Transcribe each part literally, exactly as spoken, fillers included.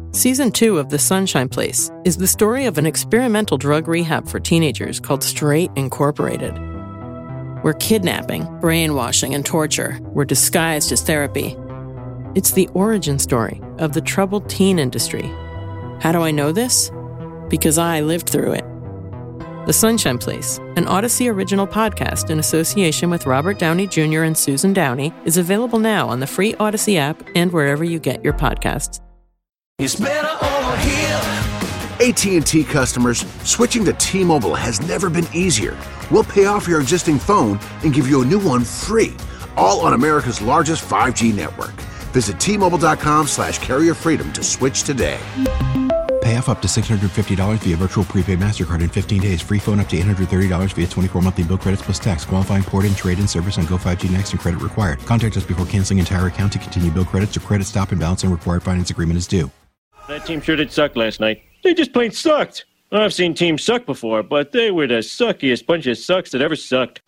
Season two of The Sunshine Place is the story of an experimental drug rehab for teenagers called Straight Incorporated, where kidnapping, brainwashing, and torture were disguised as therapy. It's the origin story of the troubled teen industry. How do I know this? Because I lived through it. The Sunshine Place, an Odyssey original podcast in association with Robert Downey Junior and Susan Downey, is available now on the free Odyssey app and wherever you get your podcasts. It's better over here. A T and T customers, switching to T-Mobile has never been easier. We'll pay off your existing phone and give you a new one free, all on America's largest five G network. Visit T-Mobile.com slash carrier freedom to switch today. Pay off up to six hundred fifty dollars via virtual prepaid MasterCard in fifteen days. Free phone up to eight hundred thirty dollars via twenty-four monthly bill credits plus tax. Qualifying port-in, trade-in service on Go five G Next and credit required. Contact us before canceling entire account to continue bill credits or credit stop and balance and required finance agreement is due. That team sure did suck last night. They just plain sucked. I've seen teams suck before, but they were the suckiest bunch of sucks that ever sucked.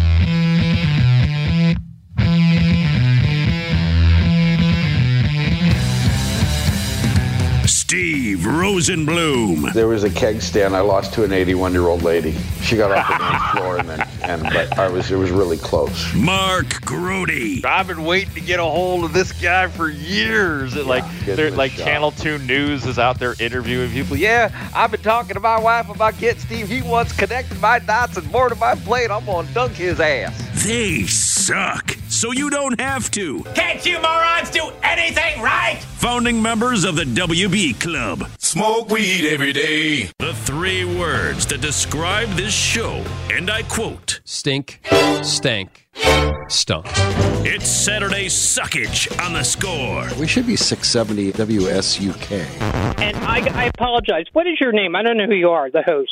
Steve Rosenblum. There was a keg stand I lost to an eighty-one-year-old lady. She got off the dance floor, and then, and but I was, it was really close. Mark Grody. I've been waiting to get a hold of this guy for years. It, like, Yeah, they're, like Channel two News is out there interviewing people. Yeah, I've been talking to my wife about getting Steve. He wants connected my dots and more to my plate. I'm gonna dunk his ass. They suck, so you don't have to. Can't you morons do anything right? Founding members of the W B Club. Smoke weed every day. The three words that describe this show, and I quote, stink, stank, stunk. It's Saturday Suckage on The Score. We should be six seventy W S U K. And I, I apologize. What is your name? I don't know who you are, the host.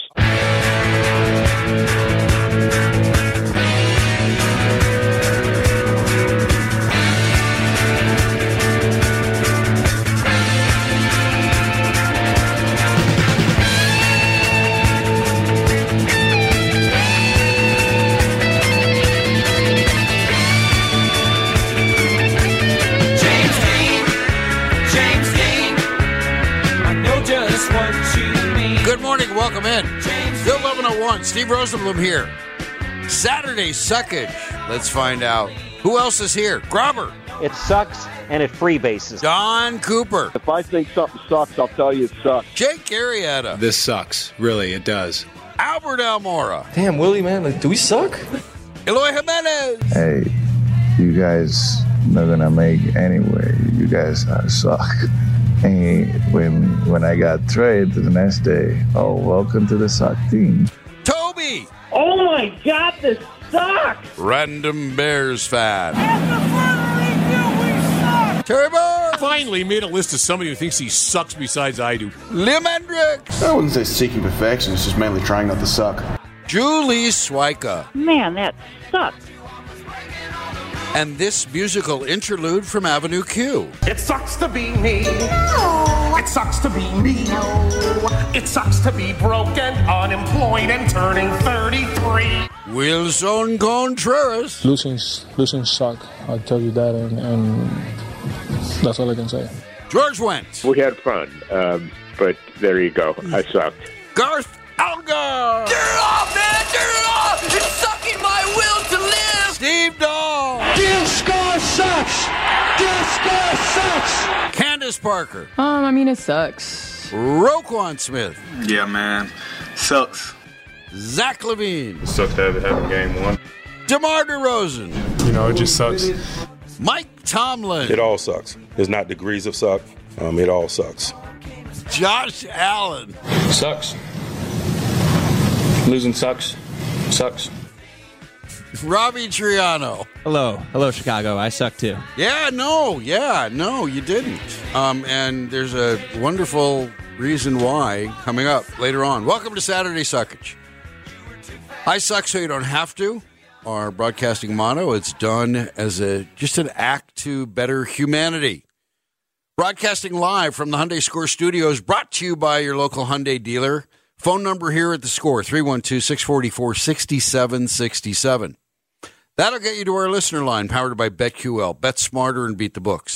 Good morning, welcome in. Bill eleven oh one, Steve Rosenblum here. Saturday Suckage. Let's find out. Who else is here? Grobber. It sucks, and it freebases. Don Cooper. If I think something sucks, I'll tell you it sucks. Jake Arrieta. This sucks. Really, it does. Albert Almora. Damn, Willie, man, like, do we suck? Eloy Jimenez. Hey, you guys not gonna make anyway. You guys uh, suck. And when when I got traded the next day, oh, welcome to the suck team. Toby. Oh my God, this sucks. Random Bears fan. Terry Moore. Finally made a list of somebody who thinks he sucks besides I do. Lim Hendricks. I wouldn't say seeking perfection. It's just mainly trying not to suck. Julie Swyka. Man, that sucks. And this musical interlude from Avenue Q. It sucks to be me. No. It sucks to be me. No. It sucks to be broken, unemployed, and turning thirty-three. Wilson Contreras. Losing, losing suck. I'll tell you that, and, and that's all I can say. George Wentz. We had fun, um, but there you go. I sucked. Garth Algar. Turn it off, man! Turn it off! It's sucking my will to live! Steve Dahl. Disco sucks! Disco sucks! Candace Parker. Um, I mean, it sucks. Roquan Smith. Yeah, man. Sucks. Zach Levine. It sucks to have it happen game one. DeMar DeRozan. You know, it just sucks. Mike Tomlin. It all sucks. There's not degrees of suck. Um, it all sucks. Josh Allen. Sucks. Losing sucks. Sucks. Robbie Triano. Hello. Hello, Chicago. I suck too. Yeah, no. Yeah, no, you didn't. Um, and there's a wonderful reason why coming up later on. Welcome to Saturday Suckage. I suck so you don't have to. Our broadcasting motto, it's done as a just an act to better humanity. Broadcasting live from the Hyundai Score Studios, brought to you by your local Hyundai dealer. Phone number here at the Score, three one two, six four four, six seven six seven. That'll get you to our listener line, powered by BetQL. Bet smarter and beat the books.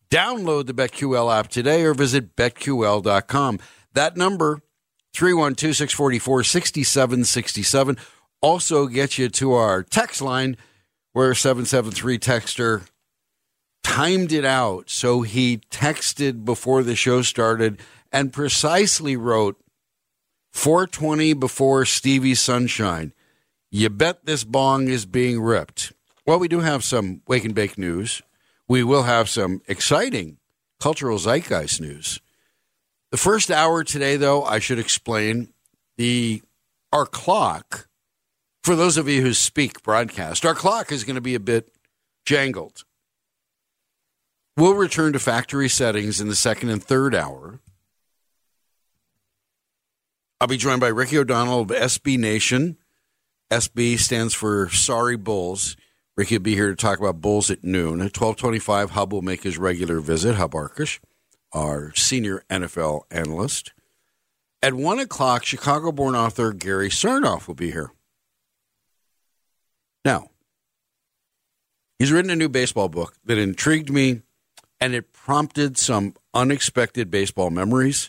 Download the BetQL app today or visit bet Q L dot com. That number, three one two, six four four, six seven six seven, also gets you to our text line where seven seven three texter timed it out. So he texted before the show started and precisely wrote four twenty before Stevie Sunshine. You bet this bong is being ripped. Well, we do have some Wake and Bake news. We will have some exciting cultural zeitgeist news. The first hour today, though, I should explain, the our clock, for those of you who speak broadcast, our clock is going to be a bit jangled. We'll return to factory settings in the second and third hour. I'll be joined by Ricky O'Donnell of S B Nation. S B stands for Sorry Bulls. Ricky will be here to talk about Bulls at noon. At twelve twenty-five, Hub will make his regular visit. Hub Arkush, our senior N F L analyst. At one o'clock, Chicago-born author Gary Sarnoff will be here. Now, he's written a new baseball book that intrigued me, and it prompted some unexpected baseball memories.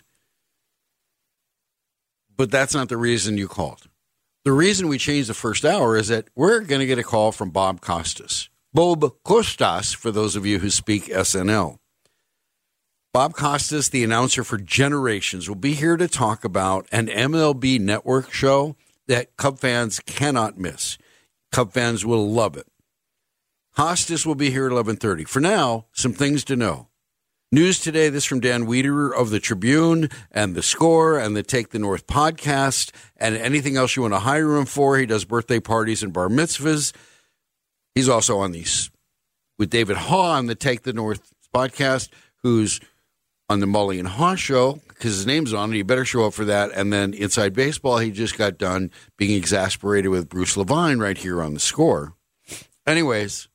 But that's not the reason you called. The reason we changed the first hour is that we're going to get a call from Bob Costas. Bob Costas, for those of you who speak S N L. Bob Costas, the announcer for generations, will be here to talk about an M L B network show that Cub fans cannot miss. Cub fans will love it. Costas will be here at eleven thirty. For now, some things to know. News today, this from Dan Wiederer of the Tribune and The Score and the Take the North podcast and anything else you want to hire him for. He does birthday parties and bar mitzvahs. He's also on these with David Haw on the Take the North podcast, who's on the Mully and Haw show because his name's on it. You better show up for that. And then Inside Baseball, he just got done being exasperated with Bruce Levine right here on The Score. Anyways,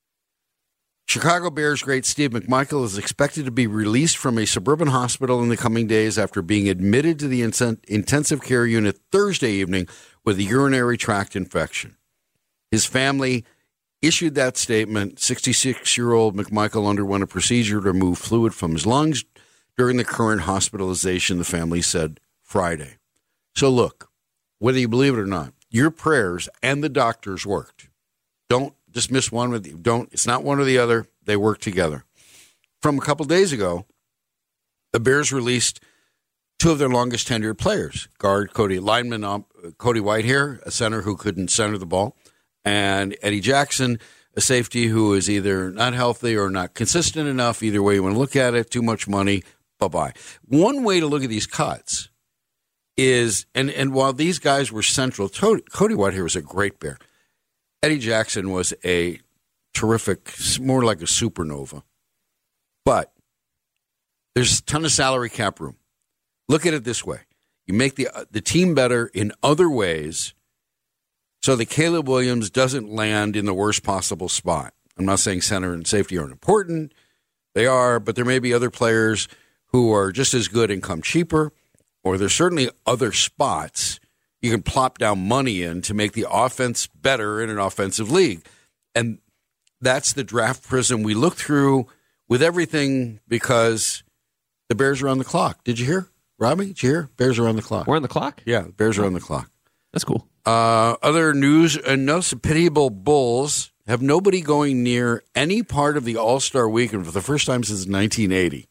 Chicago Bears great Steve McMichael is expected to be released from a suburban hospital in the coming days after being admitted to the intensive care unit Thursday evening with a urinary tract infection. His family issued that statement. sixty-six-year-old McMichael underwent a procedure to remove fluid from his lungs during the current hospitalization, the family said Friday. So look, whether you believe it or not, your prayers and the doctors worked. Don't dismiss one with you. Don't. It's not one or the other. They work together. From a couple days ago, the Bears released two of their longest tenured players: guard Cody lineman um, Cody Whitehair, a center who couldn't center the ball, and Eddie Jackson, a safety who is either not healthy or not consistent enough. Either way you want to look at it, too much money. Bye bye. One way to look at these cuts is, and and while these guys were central, Cody, Cody Whitehair was a great Bear. Eddie Jackson was a terrific, more like a supernova. But there's a ton of salary cap room. Look at it this way. You make the the team better in other ways so that Caleb Williams doesn't land in the worst possible spot. I'm not saying center and safety aren't important. They are, but there may be other players who are just as good and come cheaper, or there's certainly other spots you can plop down money in to make the offense better in an offensive league. And that's the draft prism we look through with everything because the Bears are on the clock. Did you hear, Robbie? Did you hear? Bears are on the clock. We're on the clock? Yeah, Bears are on the clock. That's cool. Uh, other news, and no pitiable Bulls have nobody going near any part of the All-Star Weekend for the first time since nineteen eighty.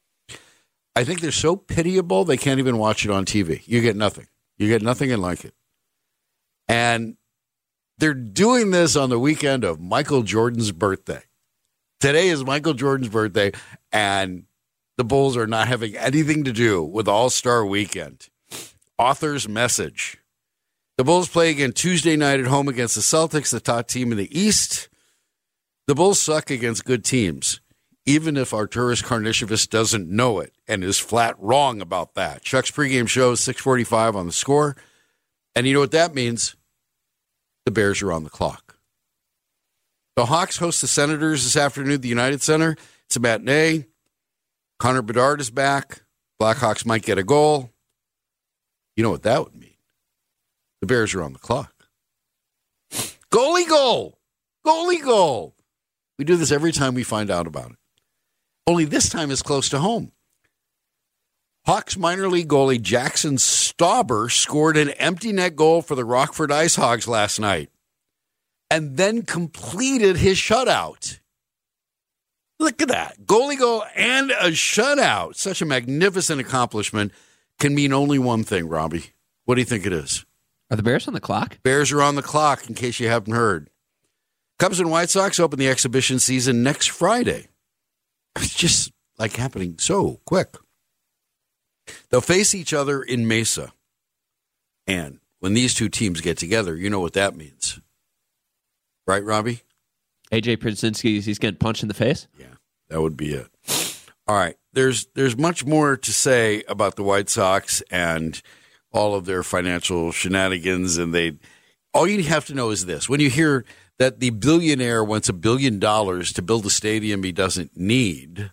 I think they're so pitiable they can't even watch it on T V. You get nothing. You get nothing and like it. And they're doing this on the weekend of Michael Jordan's birthday. Today is Michael Jordan's birthday, and the Bulls are not having anything to do with All-Star Weekend. Author's message. The Bulls play again Tuesday night at home against the Celtics, the top team in the East. The Bulls suck against good teams, even if Arturas Karnisovas doesn't know it and is flat wrong about that. Chuck's pregame show is six forty-five on The Score. And you know what that means? The Bears are on the clock. The Hawks host the Senators this afternoon at the United Center. It's a matinee. Connor Bedard is back. Blackhawks might get a goal. You know what that would mean? The Bears are on the clock. Goalie goal! Goalie goal! We do this every time we find out about it. only this time is close to home. Hawks minor league goalie Jackson Stauber scored an empty net goal for the Rockford Ice Hogs last night and then completed his shutout. Look at that. Goalie goal and a shutout. Such a magnificent accomplishment can mean only one thing, Robbie. What do you think it is? Are the Bears on the clock? Bears are on the clock, in case you haven't heard. Cubs and White Sox open the exhibition season next Friday. It's just like happening so quick. They'll face each other in Mesa. And when these two teams get together, you know what that means. Right, Robbie? A J Przinsky, he's getting punched in the face? Yeah, that would be it. All right. There's there's much more to say about the White Sox and all of their financial shenanigans. And they all you have to know is this. When you hear that the billionaire wants a billion dollars to build a stadium he doesn't need,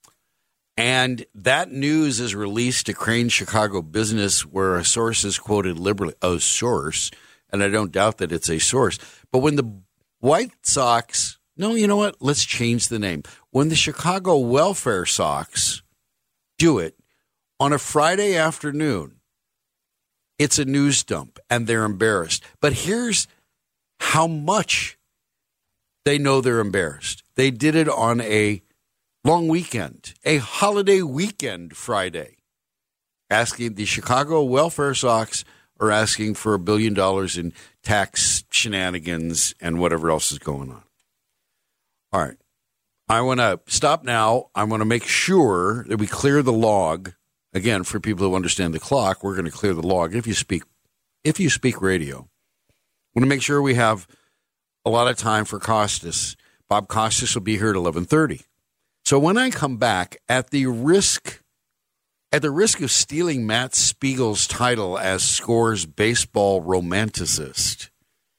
and that news is released to Crane Chicago Business, where a source is quoted liberally, a source, and I don't doubt that it's a source. But when the White Sox, no, you know what? Let's change the name. When the Chicago Welfare Sox do it on a Friday afternoon, it's a news dump, and they're embarrassed. But here's how much they know they're embarrassed. They did it on a long weekend, a holiday weekend Friday, asking the Chicago Welfare Sox are asking for a billion dollars in tax shenanigans and whatever else is going on. All right. I want to stop now. I want to make sure that we clear the log. Again, for people who understand the clock, we're going to clear the log. If you speak, if you speak radio, I want to make sure we have a lot of time for Costas. Bob Costas will be here at eleven thirty. So when I come back, at the risk At the risk of stealing Matt Spiegel's title as Score's baseball romanticist,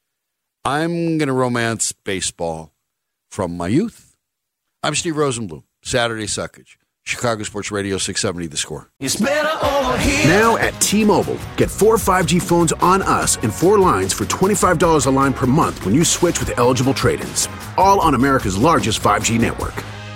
I'm going to romance baseball from my youth. I'm Steve Rosenblum, Saturday Suckage, Chicago Sports Radio six seventy The Score. It's better over here. Now at T-Mobile, get four five G phones on us and four lines for twenty-five dollars a line per month when you switch with eligible trade-ins. All on America's largest five G network.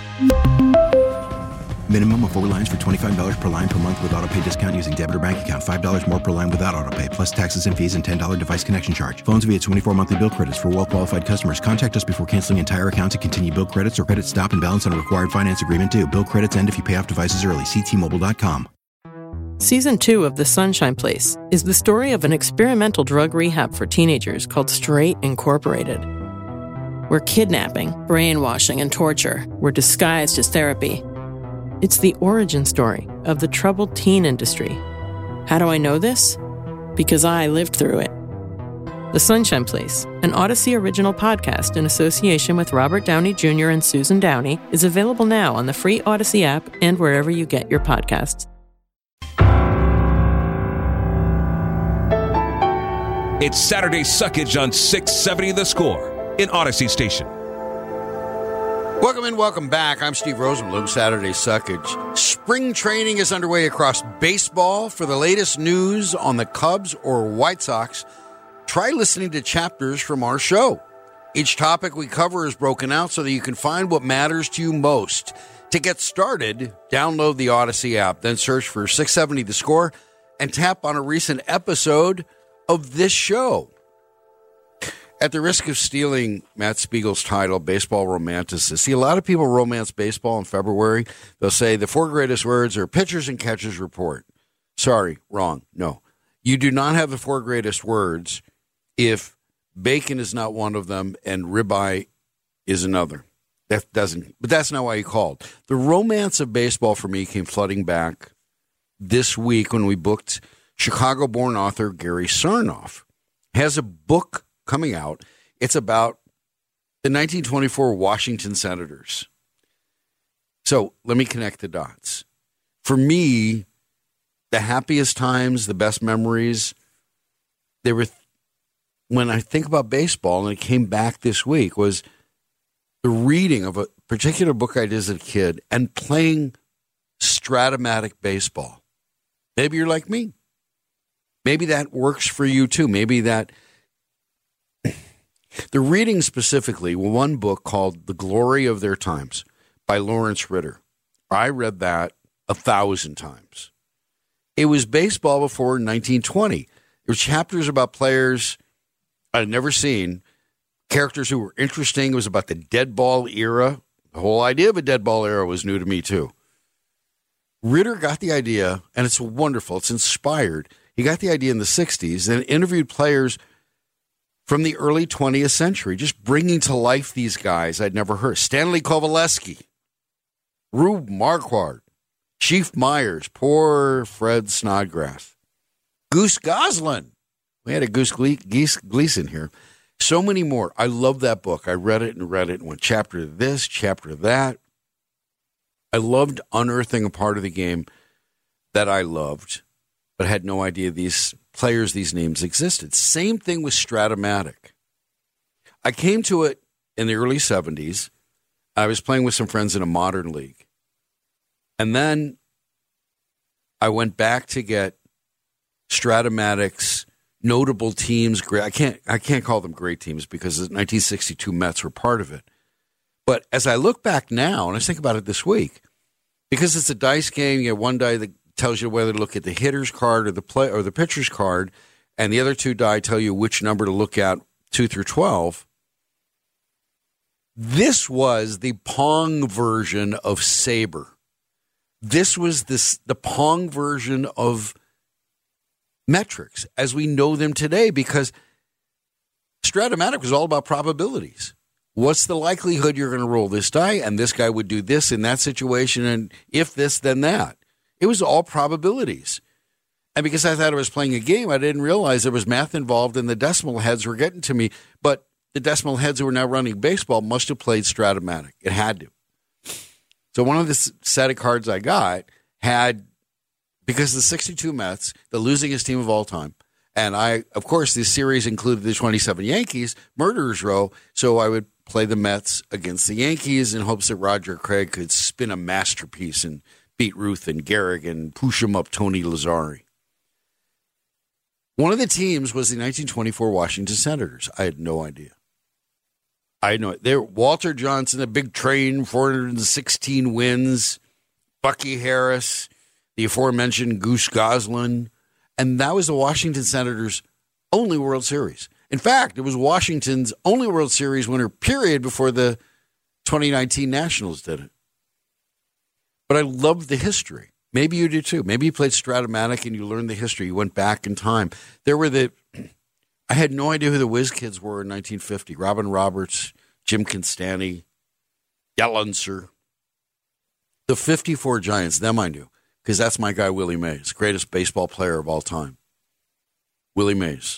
Minimum of four lines for twenty-five dollars per line per month with auto pay discount using debit or bank account. five dollars more per line without auto pay, plus taxes and fees and ten dollars device connection charge. Phones via twenty-four monthly bill credits for well-qualified customers. Contact us before canceling entire account to continue bill credits or credit stop and balance on a required finance agreement due. Bill credits end if you pay off devices early. See T Mobile dot com. Season two of The Sunshine Place is the story of an experimental drug rehab for teenagers called Straight Incorporated, where kidnapping, brainwashing, and torture were disguised as therapy. It's the origin story of the troubled teen industry. How do I know this? Because I lived through it. The Sunshine Place, an Odyssey original podcast in association with Robert Downey Junior and Susan Downey, is available now on the free Odyssey app and wherever you get your podcasts. It's Saturday Suckage on six seventy The Score in Odyssey Station. Welcome in, welcome back. I'm Steve Rosenblum, Saturday Suckage. Spring training is underway across baseball. For the latest news on the Cubs or White Sox, try listening to chapters from our show. Each topic we cover is broken out so that you can find what matters to you most. To get started, download the Odyssey app, then search for six seventy The Score and tap on a recent episode of this show. At the risk of stealing Matt Spiegel's title, baseball romanticist. See, a lot of people romance baseball in February. They'll say the four greatest words are pitchers and catchers report. Sorry, wrong. No. You do not have the four greatest words if bacon is not one of them and ribeye is another. That doesn't, but that's not why you called. The romance of baseball for me came flooding back this week when we booked Chicago-born author Gary Sarnoff. Has a book coming out. It's about the nineteen twenty-four Washington Senators. So let me connect the dots. For me, the happiest times, the best memories, they were th- when I think about baseball, and it came back this week, was the reading of a particular book I did as a kid and playing Stratomatic baseball. Maybe you're like me. Maybe that works for you too. Maybe that the reading specifically, one book called The Glory of Their Times by Lawrence Ritter. I read that a thousand times. It was baseball before nineteen twenty. There were chapters about players I'd never seen, characters who were interesting. It was about the dead ball era. The whole idea of a dead ball era was new to me, too. Ritter got the idea, and it's wonderful. It's inspired. He got the idea in the sixties and interviewed players from the early twentieth century, just bringing to life these guys I'd never heard. Stanley Kovaleski, Rube Marquardt, Chief Myers, poor Fred Snodgrass, Goose Goslin. We had a Goose Gleason here. So many more. I love that book. I read it and read it and went chapter this, chapter that. I loved unearthing a part of the game that I loved, but had no idea these players, these names existed. Same thing with Stratomatic. I came to it in the early seventies. I was playing with some friends in a modern league. And then I went back to get Stratomatic's notable teams. I can't I can't call them great teams because the nineteen sixty-two Mets were part of it. But as I look back now, and I think about it this week, because it's a dice game, you have one die that tells you whether to look at the hitter's card or the play or the pitcher's card, and the other two die tell you which number to look at, two through twelve. This was the Pong version of Sabre. This was this the Pong version of metrics as we know them today, because Stratomatic was all about probabilities. What's the likelihood you're going to roll this die, and this guy would do this in that situation, and if this, then that. It was all probabilities. And because I thought I was playing a game, I didn't realize there was math involved, and the decimal heads were getting to me. But the decimal heads who were now running baseball must have played Stratomatic. It had to. So one of the set of cards I got had, because the sixty-two Mets, the losingest team of all time, and I, of course, this series included the twenty-seven Yankees, Murderer's Row, so I would play the Mets against the Yankees in hopes that Roger Craig could spin a masterpiece and beat Ruth and Gehrig and push him up Tony Lazzari. One of the teams was the nineteen twenty-four Washington Senators. I had no idea. I know it. There, Walter Johnson, a big train, four hundred sixteen wins, Bucky Harris, the aforementioned Goose Goslin, and that was the Washington Senators' only World Series. In fact, it was Washington's only World Series winner, period, before the twenty nineteen Nationals did it. But I love the history. Maybe you do too. Maybe you played Stratomatic and you learned the history. You went back in time. There were the... I had no idea who the Whiz Kids were in nineteen fifty. Robin Roberts, Jim Constanti, Yellenser. The fifty-four Giants, them I knew, because that's my guy Willie Mays, greatest baseball player of all time. Willie Mays.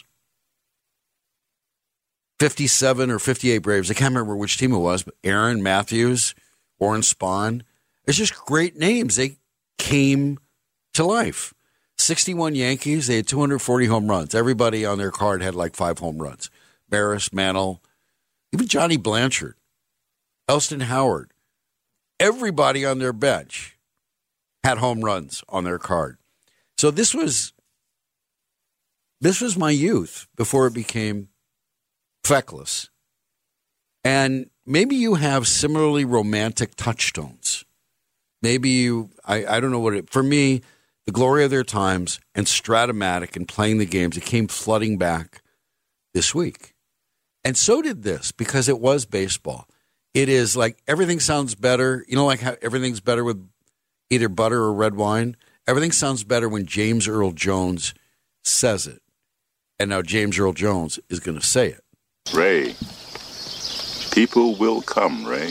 fifty-seven or fifty-eight Braves. I can't remember which team it was, but Aaron Matthews, Orrin Spahn. It's just great names. They came to life. sixty-one Yankees, they had two hundred forty home runs. Everybody on their card had like five home runs. Barris, Mantle, even Johnny Blanchard, Elston Howard. Everybody on their bench had home runs on their card. So this was this was my youth before it became feckless. And maybe you have similarly romantic touchstones. Maybe you, I, I don't know what it, for me, the glory of their times and Stratomatic and playing the games, it came flooding back this week. And so did this, because it was baseball. It is like everything sounds better. You know, like how everything's better with either butter or red wine? Everything sounds better when James Earl Jones says it. And now James Earl Jones is going to say it. Ray, people will come, Ray.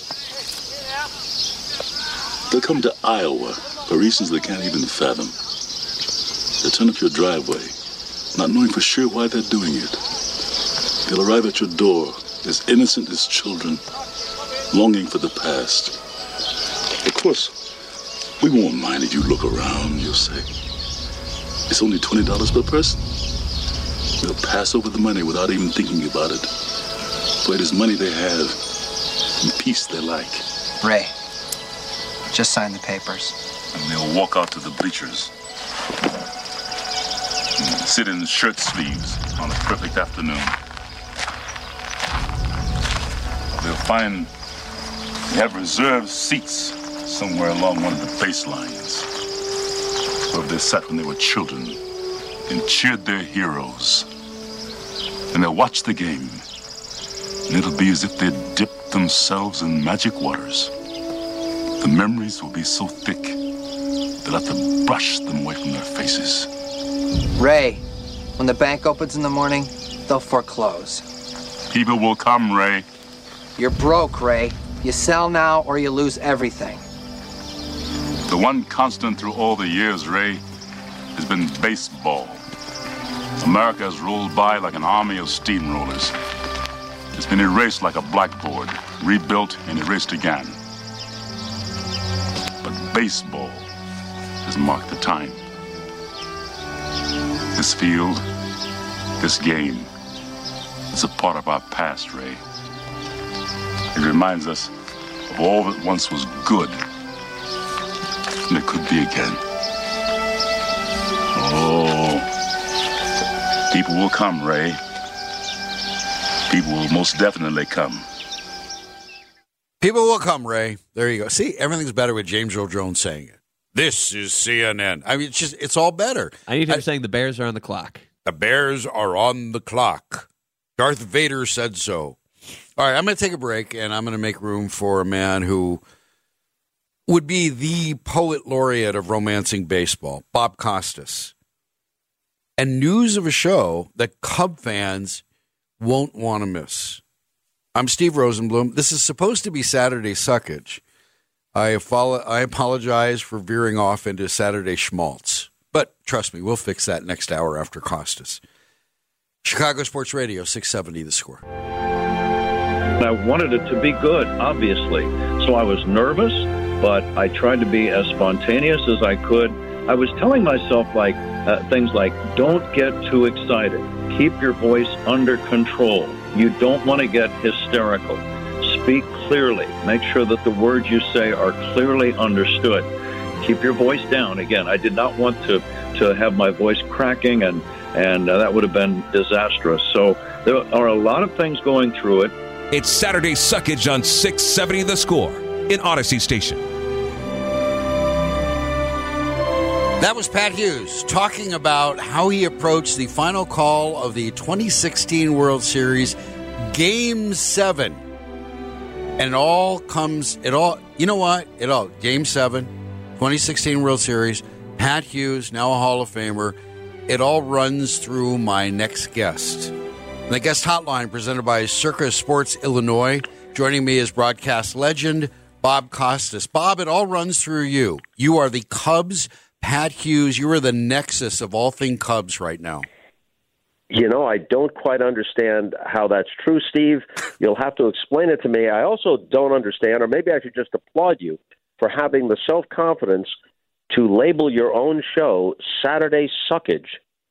They'll come to Iowa for reasons they can't even fathom. They'll turn up your driveway, not knowing for sure why they're doing it. They'll arrive at your door as innocent as children, longing for the past. Of course, we won't mind if you look around, you'll say. It's only twenty dollars per person. They'll pass over the money without even thinking about it. For it is money they have and peace they like. Ray, just sign the papers. And they'll walk out to the bleachers. And sit in shirt sleeves on a perfect afternoon. They'll find they have reserved seats somewhere along one of the baselines, where they sat when they were children and cheered their heroes. And they'll watch the game, and it'll be as if they'd dipped themselves in magic waters. The memories will be so thick, they'll have to brush them away from their faces. Ray, when the bank opens in the morning, they'll foreclose. People will come, Ray. You're broke, Ray. You sell now or you lose everything. The one constant through all the years, Ray, has been baseball. America has rolled by like an army of steamrollers. It's been erased like a blackboard, rebuilt and erased again. But baseball has marked the time. This field, this game, is a part of our past, Ray. It reminds us of all that once was good, and it could be again. Oh, people will come, Ray. People will most definitely come. People will come, Ray. There you go. See, everything's better with James Earl Jones saying it. This is C N N. I mean, it's just, it's all better. I need him I, saying the Bears are on the clock. The Bears are on the clock. Darth Vader said so. All right, I'm going to take a break, and I'm going to make room for a man who would be the poet laureate of romancing baseball, Bob Costas. And news of a show that Cub fans won't want to miss. I'm Steve Rosenblum. This is supposed to be Saturday Suckage. I, follow, I apologize for veering off into Saturday Schmaltz. But trust me, we'll fix that next hour after Costas. Chicago Sports Radio, six seventy The Score. I wanted it to be good, obviously. So I was nervous, but I tried to be as spontaneous as I could. I was telling myself like uh, things like, don't get too excited. Keep your voice under control. You don't want to get hysterical. Speak clearly. Make sure that the words you say are clearly understood. Keep your voice down. Again, I did not want to, to have my voice cracking, and, and uh, that would have been disastrous. So there are a lot of things going through it. It's Saturday Suckage on six seventy The Score in Odyssey Station. That was Pat Hughes talking about how he approached the final call of the twenty sixteen World Series, Game seven. And it all comes, it all, you know what? It all, Game seven, twenty sixteen World Series, Pat Hughes, now a Hall of Famer. It all runs through my next guest. The guest hotline presented by Circa Sports Illinois. Joining me is broadcast legend Bob Costas. Bob, it all runs through you. You are the Cubs, Pat Hughes. You are the nexus of all things Cubs right now. You know, I don't quite understand how that's true, Steve. You'll have to explain it to me. I also don't understand, or maybe I should just applaud you for having the self-confidence to label your own show Saturday Suckage.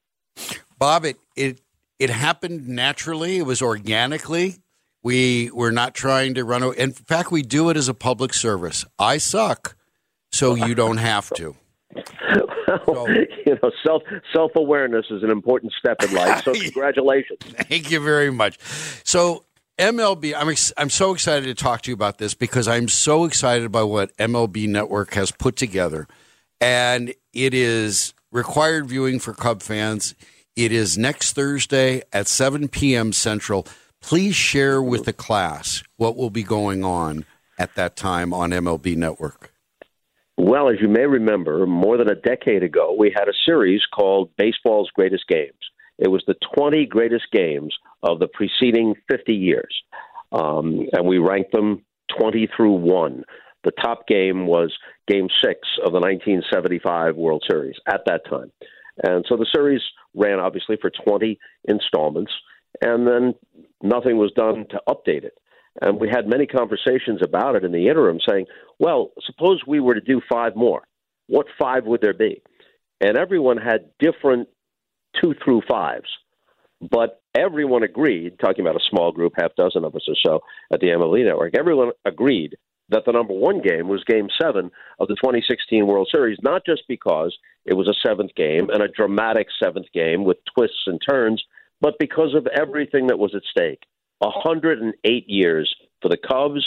Bob, it, it It happened naturally. It was organically. We were not trying to run. In fact, we do it as a public service. I suck, so you don't have to. Well, so, you know, self self awareness is an important step in life. So congratulations. Thank you very much. So M L B, I'm ex- I'm so excited to talk to you about this because I'm so excited by what M L B Network has put together, and it is required viewing for Cub fans. It is next Thursday at seven p.m. Central. Please share with the class what will be going on at that time on M L B Network. Well, as you may remember, more than a decade ago, we had a series called Baseball's Greatest Games. It was the twenty greatest games of the preceding fifty years, um, and we ranked them twenty through one. The top game was Game six of the nineteen seventy-five World Series at that time. And so the series ran, obviously, for twenty installments, and then nothing was done to update it. And we had many conversations about it in the interim saying, well, suppose we were to do five more. What five would there be? And everyone had different two through fives. But everyone agreed, talking about a small group, half dozen of us or so at the M L B Network, everyone agreed that the number one game was Game seven of the twenty sixteen World Series, not just because it was a seventh game and a dramatic seventh game with twists and turns, but because of everything that was at stake. one hundred eight years for the Cubs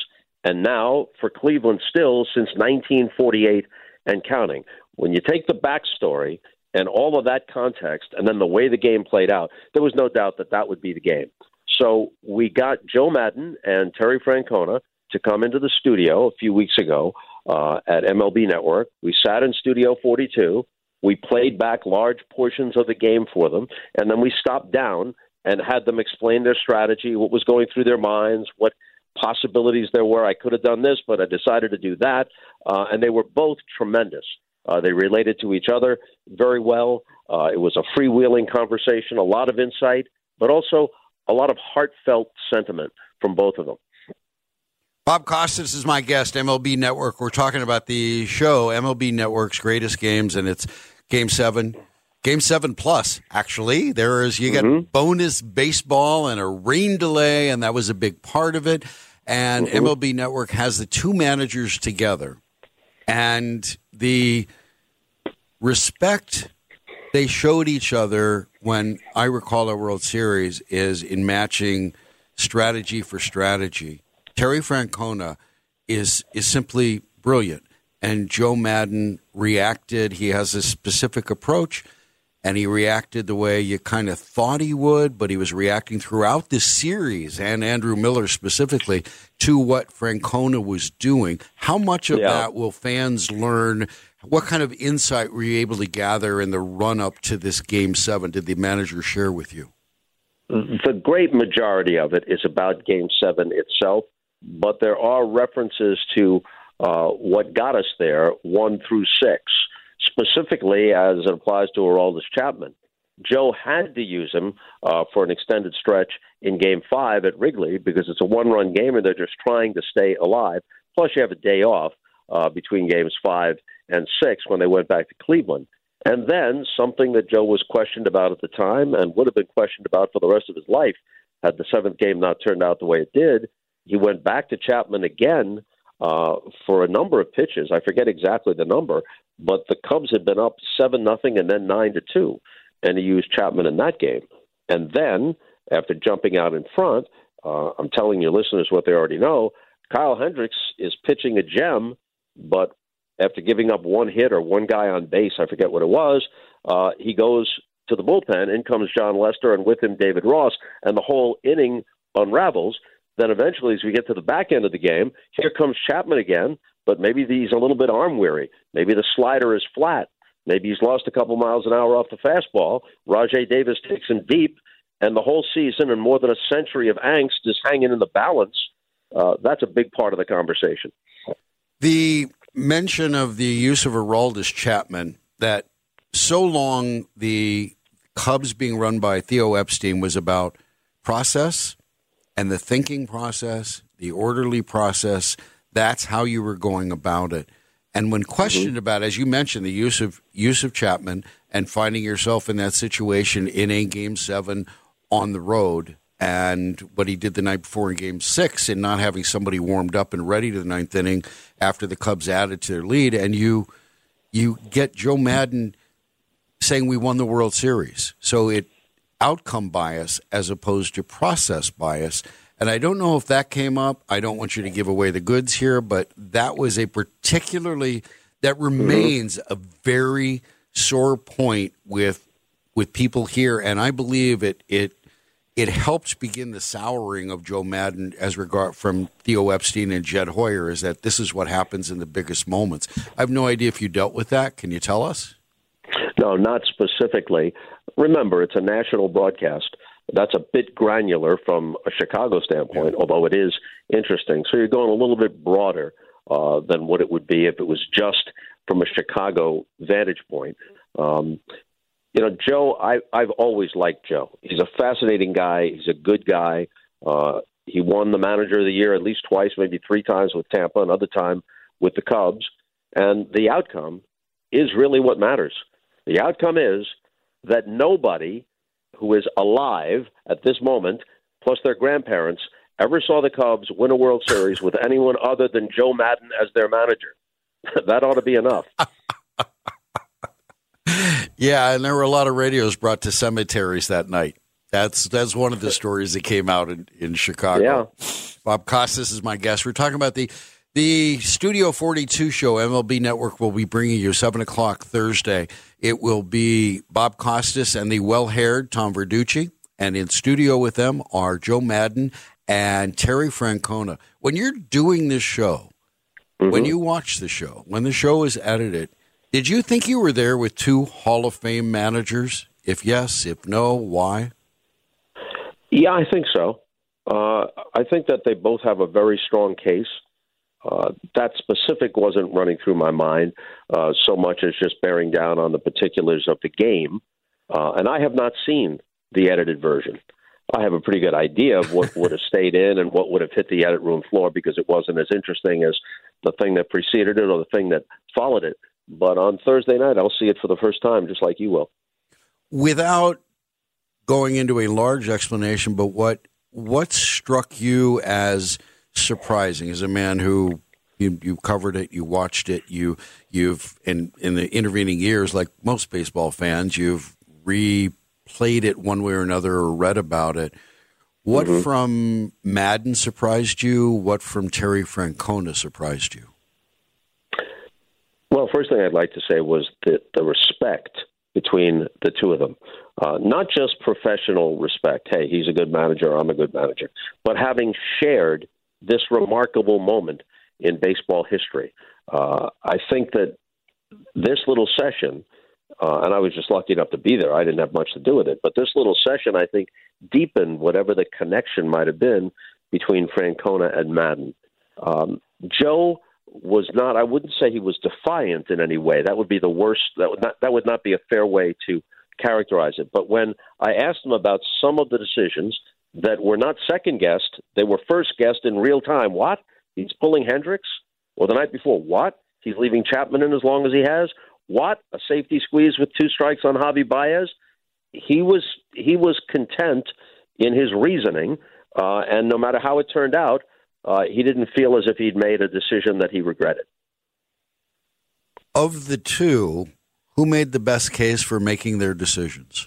and now for Cleveland still since nineteen forty-eight and counting. When you take the backstory and all of that context and then the way the game played out, there was no doubt that that would be the game. So we got Joe Madden and Terry Francona to come into the studio a few weeks ago uh, at M L B Network. We sat in Studio forty-two. We played back large portions of the game for them, and then we stopped down and had them explain their strategy, what was going through their minds, what possibilities there were. I could have done this, but I decided to do that. Uh, and they were both tremendous. Uh, they related to each other very well. Uh, it was a freewheeling conversation, a lot of insight, but also a lot of heartfelt sentiment from both of them. Bob Costas is my guest, M L B Network. We're talking about the show, M L B Network's Greatest Games, and it's Game seven. Game seven plus, actually. There is, you get mm-hmm. bonus baseball and a rain delay, and that was a big part of it. And mm-hmm. M L B Network has the two managers together. And the respect they showed each other when I recall a World Series is in matching strategy for strategy. Terry Francona is is simply brilliant. And Joe Madden reacted. He has a specific approach, and he reacted the way you kind of thought he would, but he was reacting throughout this series, and Andrew Miller specifically, to what Francona was doing. How much of yeah. that will fans learn? What kind of insight were you able to gather in the run-up to this Game seven? Did the manager share with you? The great majority of it is about Game seven itself, but there are references to uh, what got us there, one through six. Specifically, as it applies to Aroldis Chapman. Joe had to use him uh, for an extended stretch in Game five at Wrigley because it's a one-run game and they're just trying to stay alive. Plus, you have a day off uh, between Games five and six when they went back to Cleveland. And then something that Joe was questioned about at the time and would have been questioned about for the rest of his life had the seventh game not turned out the way it did, he went back to Chapman again uh, for a number of pitches. I forget exactly the number, but the Cubs had been up seven nothing and then nine to two, and he used Chapman in that game. And then, after jumping out in front, uh, I'm telling your listeners what they already know. Kyle Hendricks is pitching a gem, but after giving up one hit or one guy on base, I forget what it was, uh, he goes to the bullpen. In comes John Lester, and with him David Ross, and the whole inning unravels. Then eventually, as we get to the back end of the game, here comes Chapman again, but maybe he's a little bit arm-weary. Maybe the slider is flat. Maybe he's lost a couple miles an hour off the fastball. Rajai Davis takes him deep, and the whole season and more than a century of angst is hanging in the balance. Uh, that's a big part of the conversation. The mention of the use of Aroldis Chapman, that so long the Cubs being run by Theo Epstein was about process and the thinking process, the orderly process. That's how you were going about it. And when questioned mm-hmm. about, as you mentioned, the use of use of Chapman and finding yourself in that situation in a Game seven on the road, and what he did the night before in Game six in not having somebody warmed up and ready to the ninth inning after the Cubs added to their lead, and you you get Joe Madden saying we won the World Series. So it outcome bias as opposed to process bias. And I don't know if that came up. I don't want you to give away the goods here, but that was a particularly, that remains mm-hmm. a very sore point with with people here. And I believe it it it helped begin the souring of Joe Madden as regard from Theo Epstein and Jed Hoyer, is that this is what happens in the biggest moments. I have no idea if you dealt with that. Can you tell us? No, not specifically. Remember, it's a national broadcast. That's a bit granular from a Chicago standpoint, although it is interesting. So you're going a little bit broader uh, than what it would be if it was just from a Chicago vantage point. Um, you know, Joe, I, I've always liked Joe. He's a fascinating guy. He's a good guy. Uh, he won the Manager of the Year at least twice, maybe three times with Tampa, another time with the Cubs. And the outcome is really what matters. The outcome is that nobody who is alive at this moment, plus their grandparents, ever saw the Cubs win a World Series with anyone other than Joe Madden as their manager. That ought to be enough. Yeah, and there were a lot of radios brought to cemeteries that night That's that's one of the stories that came out in, in Chicago. Yeah. Bob Costas is my guest. We're talking about the the Studio forty-two show. M L B Network will be bringing you seven o'clock Thursday. It will be Bob Costas and the well-haired Tom Verducci. And in studio with them are Joe Maddon and Terry Francona. When you're doing this show, mm-hmm. when you watch the show, when the show is edited, did you think you were there with two Hall of Fame managers? If yes, if no, why? Yeah, I think so. Uh, I think that they both have a very strong case. Uh, that specific wasn't running through my mind uh, so much as just bearing down on the particulars of the game. Uh, and I have not seen the edited version. I have a pretty good idea of what would have stayed in and what would have hit the edit room floor because it wasn't as interesting as the thing that preceded it or the thing that followed it. But on Thursday night, I'll see it for the first time, just like you will. Without going into a large explanation, but what what struck you as surprising as a man who you, you covered it, you watched it, you you've in in the intervening years, like most baseball fans, you've replayed it one way or another or read about it. What mm-hmm. from Maddon surprised you? What from Terry Francona surprised you? Well, first thing I'd like to say was the, the respect between the two of them. Uh, not just professional respect, hey, he's a good manager, I'm a good manager, but having shared this remarkable moment in baseball history. Uh, I think that this little session, uh, and I was just lucky enough to be there, I didn't have much to do with it, but this little session, I think, deepened whatever the connection might have been between Francona and Maddon. Um, Joe was not, I wouldn't say he was defiant in any way. That would be the worst, that would not, that would not be a fair way to characterize it. But when I asked him about some of the decisions that were not second guessed, they were first guessed in real time. What? He's pulling Hendricks? Or the night before, what? He's leaving Chapman in as long as he has? What? A safety squeeze with two strikes on Javi Baez? He was he was content in his reasoning, uh, and no matter how it turned out, uh, he didn't feel as if he'd made a decision that he regretted. Of the two, who made the best case for making their decisions?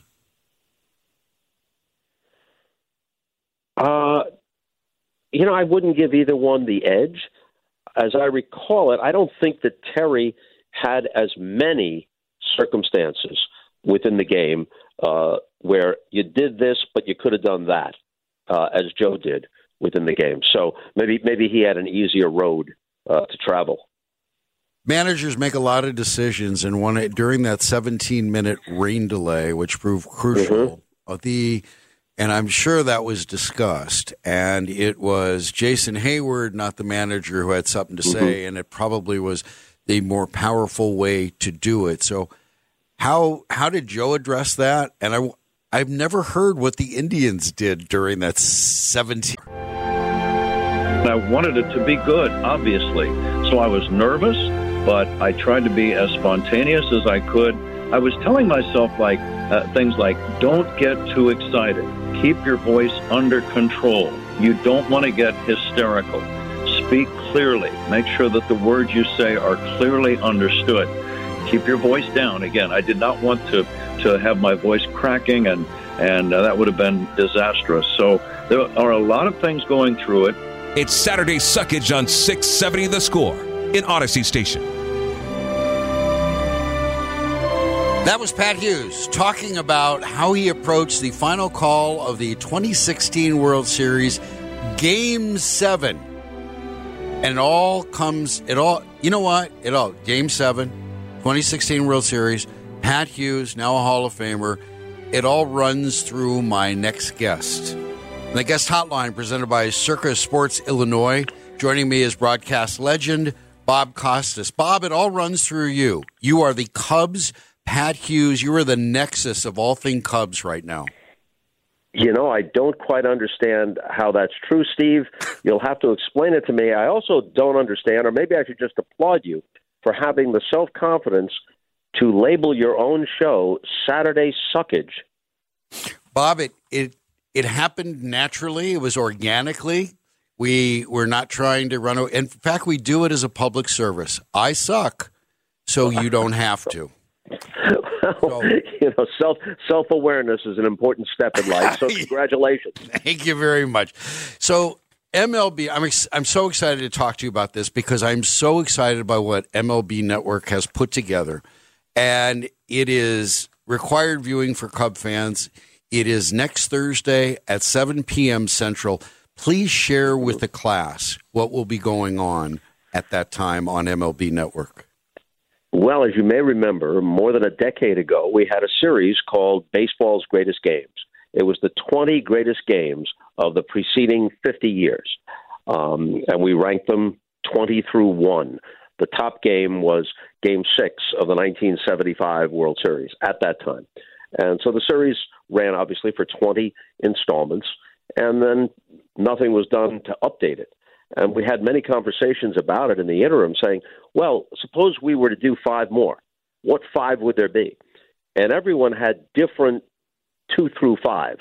Uh, you know, I wouldn't give either one the edge. As I recall it, I don't think that Terry had as many circumstances within the game uh, where you did this, but you could have done that, uh, as Joe did within the game. So maybe maybe he had an easier road uh, to travel. Managers make a lot of decisions, and one during that seventeen-minute rain delay, which proved crucial, mm-hmm. uh, the and I'm sure that was discussed, and it was Jason Hayward, not the manager, who had something to say, mm-hmm. and it probably was the more powerful way to do it. So how how did Joe address that? And I, I've never heard what the Indians did during that seventeen. I wanted it to be good, obviously, so I was nervous, but I tried to be as spontaneous as I could. I was telling myself like uh, things like, don't get too excited. Keep your voice under control. You don't want to get hysterical. Speak clearly. Make sure that the words you say are clearly understood. Keep your voice down. Again, I did not want to, to have my voice cracking, and, and uh, that would have been disastrous. So there are a lot of things going through it. It's Saturday Suckage on six seventy The Score in Odyssey Station. That was Pat Hughes talking about how he approached the final call of the twenty sixteen World Series, Game seven. And it all comes, it all, you know what? It all, Game seven, twenty sixteen World Series, Pat Hughes, now a Hall of Famer. It all runs through my next guest. The guest hotline presented by Circa Sports Illinois. Joining me is broadcast legend Bob Costas. Bob, it all runs through you. You are the Cubs, Pat Hughes. You are the nexus of all things Cubs right now. You know, I don't quite understand how that's true, Steve. You'll have to explain it to me. I also don't understand, or maybe I should just applaud you for having the self-confidence to label your own show Saturday Suckage. Bob, it, it It happened naturally. It was organically. We were not trying to run. In fact, we do it as a public service. I suck, so you don't have to. Well, you know, self self awareness is an important step in life. So congratulations. Thank you very much. So M L B, I'm ex- I'm so excited to talk to you about this because I'm so excited by what M L B Network has put together, and it is required viewing for Cub fans. It is next Thursday at seven p.m. Central. Please share with the class what will be going on at that time on M L B Network. Well, as you may remember, more than a decade ago, we had a series called Baseball's Greatest Games. It was the twenty greatest games of the preceding fifty years, um, and we ranked them twenty through one. The top game was Game six of the nineteen seventy-five World Series at that time. And so the series ran, obviously, for twenty installments, and then nothing was done to update it. And we had many conversations about it in the interim saying, well, suppose we were to do five more. What five would there be? And everyone had different two through fives.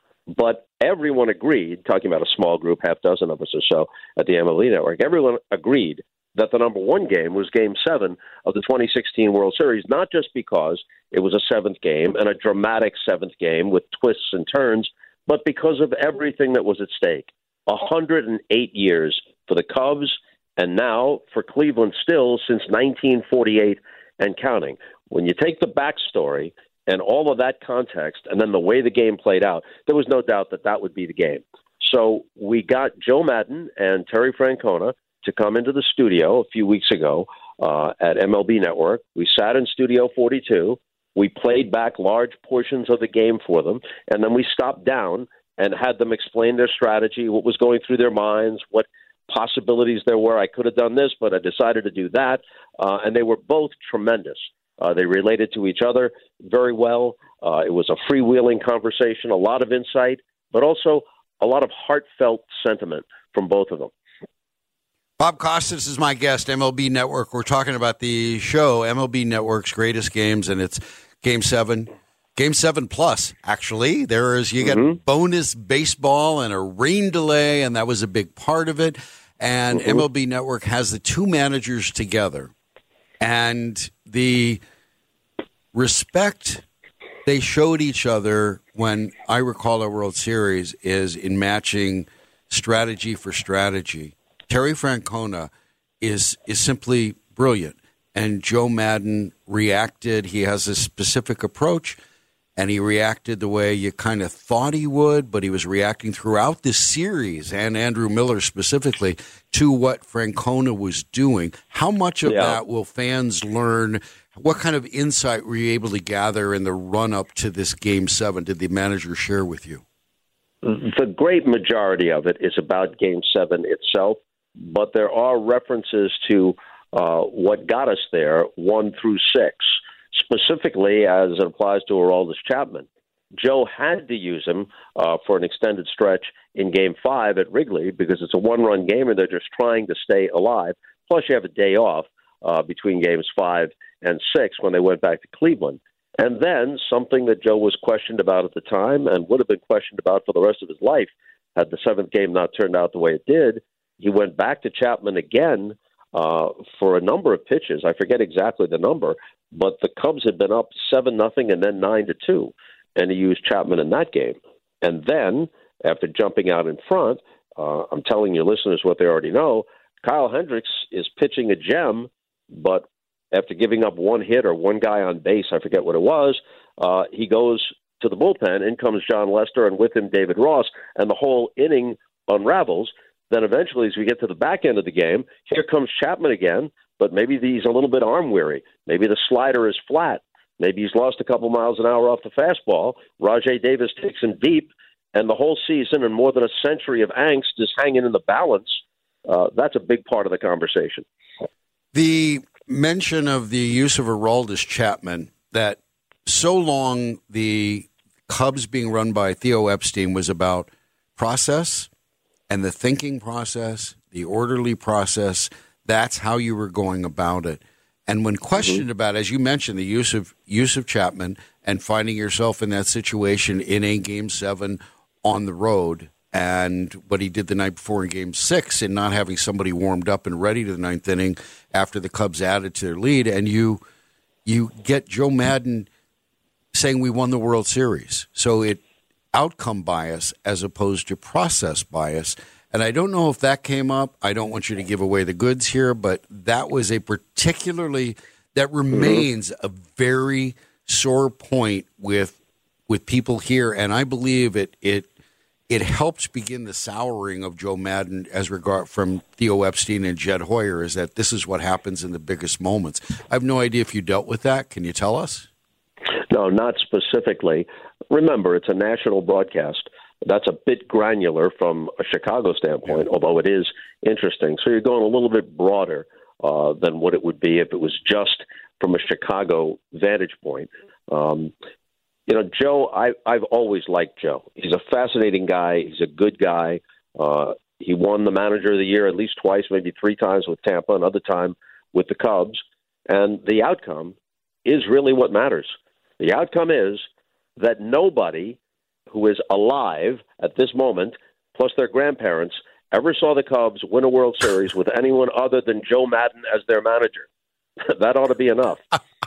But everyone agreed, talking about a small group, half dozen of us or so at the M L B Network, everyone agreed that the number one game was Game seven of the twenty sixteen World Series, not just because it was a seventh game and a dramatic seventh game with twists and turns, but because of everything that was at stake. one hundred eight years for the Cubs, and now for Cleveland still since nineteen forty-eight and counting. When you take the backstory and all of that context and then the way the game played out, there was no doubt that that would be the game. So we got Joe Maddon and Terry Francona to come into the studio a few weeks ago uh, at M L B Network. We sat in Studio forty-two. We played back large portions of the game for them, and then we stopped down and had them explain their strategy, what was going through their minds, what possibilities there were. I could have done this, but I decided to do that. Uh, and they were both tremendous. Uh, they related to each other very well. Uh, it was a freewheeling conversation, a lot of insight, but also a lot of heartfelt sentiment from both of them. Bob Costas is my guest, M L B Network. We're talking about the show, M L B Network's Greatest Games, and it's Game seven. Game seven plus, actually. There is, you mm-hmm. got bonus baseball and a rain delay, and that was a big part of it. And mm-hmm. M L B Network has the two managers together. And the respect they showed each other when I recall a World Series is in matching strategy for strategy. Terry Francona is is simply brilliant. And Joe Maddon reacted. He has a specific approach, and he reacted the way you kind of thought he would, but he was reacting throughout this series, and Andrew Miller specifically, to what Francona was doing. How much of yeah. that will fans learn? What kind of insight were you able to gather in the run-up to this Game seven? Did the manager share with you? The great majority of it is about Game seven itself, but there are references to uh, what got us there, one through six. Specifically, as it applies to Aroldis Chapman. Joe had to use him uh, for an extended stretch in Game five at Wrigley because it's a one-run game and they're just trying to stay alive. Plus, you have a day off uh, between Games five and six when they went back to Cleveland. And then something that Joe was questioned about at the time and would have been questioned about for the rest of his life had the seventh game not turned out the way it did, he went back to Chapman again uh, for a number of pitches. I forget exactly the number, but the Cubs had been up seven nothing and then nine to two, and he used Chapman in that game. And then, after jumping out in front, uh, I'm telling your listeners what they already know. Kyle Hendricks is pitching a gem, but after giving up one hit or one guy on base, I forget what it was, uh, he goes to the bullpen. In comes John Lester, and with him David Ross, and the whole inning unravels. Then eventually, as we get to the back end of the game, here comes Chapman again. But maybe he's a little bit arm weary. Maybe the slider is flat. Maybe he's lost a couple miles an hour off the fastball. Rajai Davis takes him deep, and the whole season and more than a century of angst is hanging in the balance. Uh, that's a big part of the conversation. The mention of the use of Aroldis Chapman, that so long the Cubs being run by Theo Epstein was about process and the thinking process, the orderly process. That's how you were going about it. And when questioned mm-hmm. about, as you mentioned, the use of use of Chapman and finding yourself in that situation in a Game seven on the road, and what he did the night before in Game six in not having somebody warmed up and ready to the ninth inning after the Cubs added to their lead, and you you get Joe Madden saying we won the World Series. So it outcome bias as opposed to process bias. And I don't know if that came up. I don't want you to give away the goods here, but that was a particularly, that remains mm-hmm. a very sore point with with people here. And I believe it it it helped begin the souring of Joe Madden as regard from Theo Epstein and Jed Hoyer, is that this is what happens in the biggest moments. I have no idea if you dealt with that. Can you tell us? No, not specifically. Remember, it's a national broadcast. That's a bit granular from a Chicago standpoint, although it is interesting. So you're going a little bit broader uh, than what it would be if it was just from a Chicago vantage point. Um, you know, Joe, I, I've always liked Joe. He's a fascinating guy. He's a good guy. Uh, he won the Manager of the Year at least twice, maybe three times with Tampa, another time with the Cubs. And the outcome is really what matters. The outcome is that nobody who is alive at this moment, plus their grandparents, ever saw the Cubs win a World Series with anyone other than Joe Madden as their manager. That ought to be enough.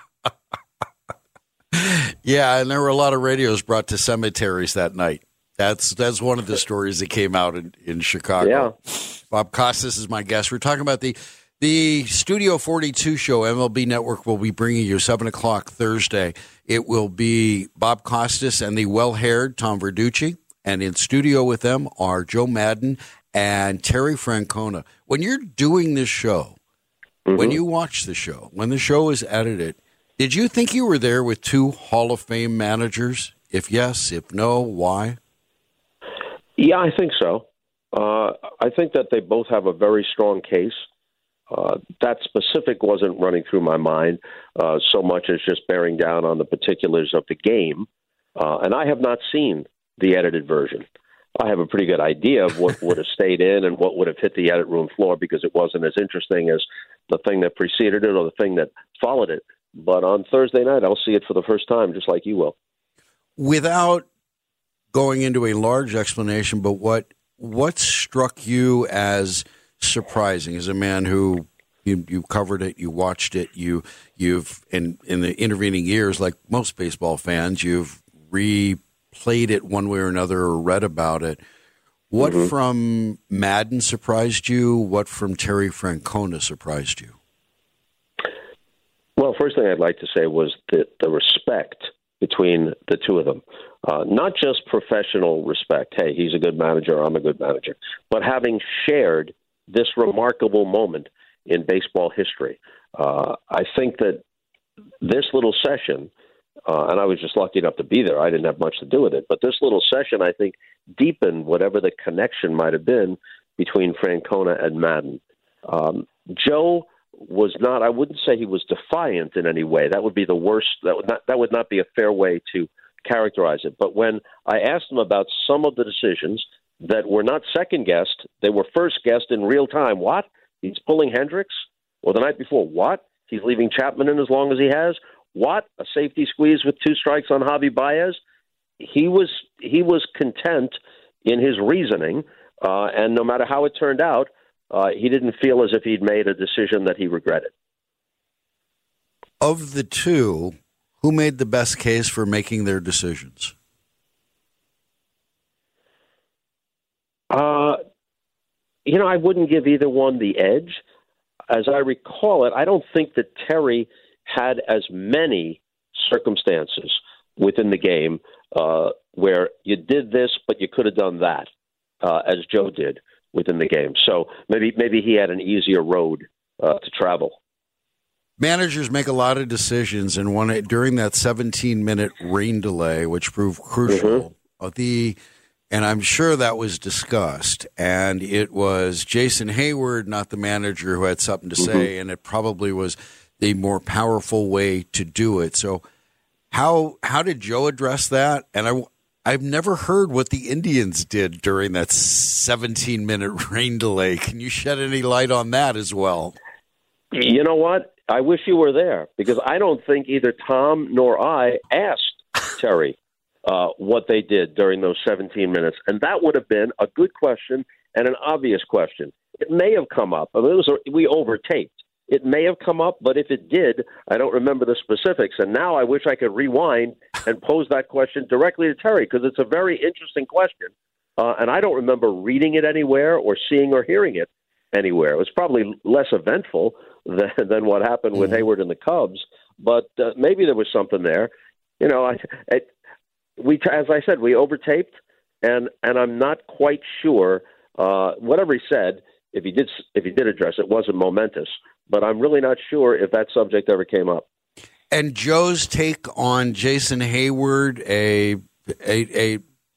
Yeah, and there were a lot of radios brought to cemeteries that night. That's that's one of the stories that came out in, in Chicago. Yeah. Bob Costas is my guest. We're talking about the the Studio forty-two show. M L B Network will be bringing you seven o'clock Thursday. It will be Bob Costas and the well-haired Tom Verducci. And in studio with them are Joe Madden and Terry Francona. When you're doing this show, mm-hmm. when you watch the show, when the show is edited, did you think you were there with two Hall of Fame managers? If yes, if no, why? Yeah, I think so. Uh, I think that they both have a very strong case. Uh, that specific wasn't running through my mind uh, so much as just bearing down on the particulars of the game. Uh, and I have not seen the edited version. I have a pretty good idea of what would have stayed in and what would have hit the edit room floor because it wasn't as interesting as the thing that preceded it or the thing that followed it. But on Thursday night, I'll see it for the first time, just like you will. Without going into a large explanation, but what what struck you as surprising as a man who you, you covered it, you watched it, you you've in in the intervening years, like most baseball fans, you've replayed it one way or another or read about it. What mm-hmm. from Madden surprised you? What from Terry Francona surprised you? Well, first thing I'd like to say was the, the respect between the two of them. Uh, not just professional respect, hey, he's a good manager, I'm a good manager, but having shared this remarkable moment in baseball history. Uh, I think that this little session, uh, and I was just lucky enough to be there, I didn't have much to do with it, but this little session, I think, deepened whatever the connection might have been between Francona and Madden. Um, Joe was not, I wouldn't say he was defiant in any way. That would be the worst, that would not, that would not be a fair way to characterize it. But when I asked him about some of the decisions that were not second guessed, they were first guessed in real time. What? He's pulling Hendricks? Or the night before, what? He's leaving Chapman in as long as he has? What? A safety squeeze with two strikes on Javi Baez? He was he was content in his reasoning, uh, and no matter how it turned out, uh, he didn't feel as if he'd made a decision that he regretted. Of the two, who made the best case for making their decisions? Uh, you know, I wouldn't give either one the edge. As I recall it, I don't think that Terry had as many circumstances within the game uh, where you did this, but you could have done that, uh, as Joe did within the game. So maybe maybe he had an easier road uh, to travel. Managers make a lot of decisions, and one during that seventeen-minute rain delay, which proved crucial, mm-hmm. the and I'm sure that was discussed, and it was Jason Hayward, not the manager, who had something to say, mm-hmm. and it probably was the more powerful way to do it. So how how did Joe address that? And I, I've never heard what the Indians did during that seventeen-minute rain delay. Can you shed any light on that as well? You know what? I wish you were there, because I don't think either Tom nor I asked Terry uh, what they did during those seventeen minutes. And that would have been a good question and an obvious question. It may have come up. I mean, it was, we overtaped. it may have come up, but if it did, I don't remember the specifics. And now I wish I could rewind and pose that question directly to Terry, because it's a very interesting question. Uh, and I don't remember reading it anywhere or seeing or hearing it anywhere. It was probably less eventful than, than what happened with mm-hmm. Hayward and the Cubs, but uh, maybe there was something there. You know, I, I, we, as I said, we overtaped, and, and I'm not quite sure uh, whatever he said. If he did, if he did address it, wasn't momentous. But I'm really not sure if that subject ever came up. And Joe's take on Jason Hayward, a a, a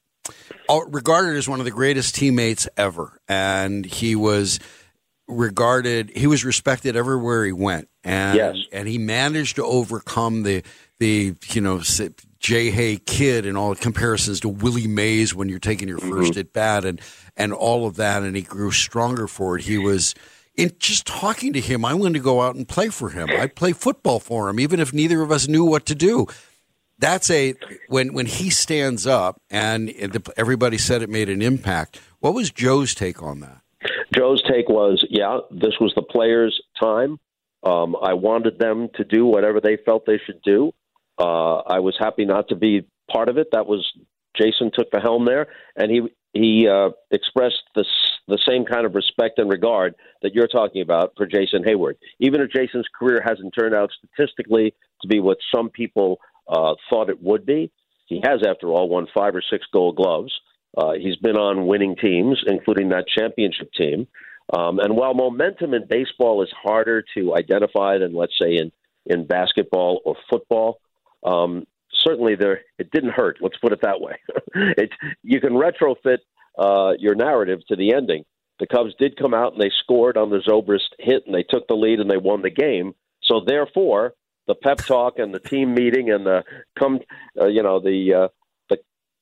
regarded as one of the greatest teammates ever, and he was regarded, he was respected everywhere he went, and yes. and he managed to overcome the the you know Jay Hay kid and all the comparisons to Willie Mays when you're taking your first mm-hmm. at bat and and all of that, and he grew stronger for it. He was. In just talking to him, I wanted to go out and play for him. I'd play football for him, even if neither of us knew what to do. That's a when when he stands up, and everybody said it made an impact. What was Joe's take on that? Joe's take was, yeah, this was the players' time. Um, I wanted them to do whatever they felt they should do. Uh, I was happy not to be part of it. That was Jason took the helm there, and he he uh, expressed the the same kind of respect and regard that you're talking about for Jason Hayward. Even if Jason's career hasn't turned out statistically to be what some people uh, thought it would be, he has, after all, won five or six Gold Gloves. Uh, he's been on winning teams, including that championship team. Um, and while momentum in baseball is harder to identify than, let's say, in, in basketball or football, um, certainly there it didn't hurt. Let's put it that way. it, you can retrofit uh, your narrative to the ending. The Cubs did come out and they scored on the Zobrist hit, and they took the lead and they won the game. So therefore, the pep talk and the team meeting and the come, uh, you know, the uh, the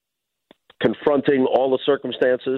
confronting all the circumstances.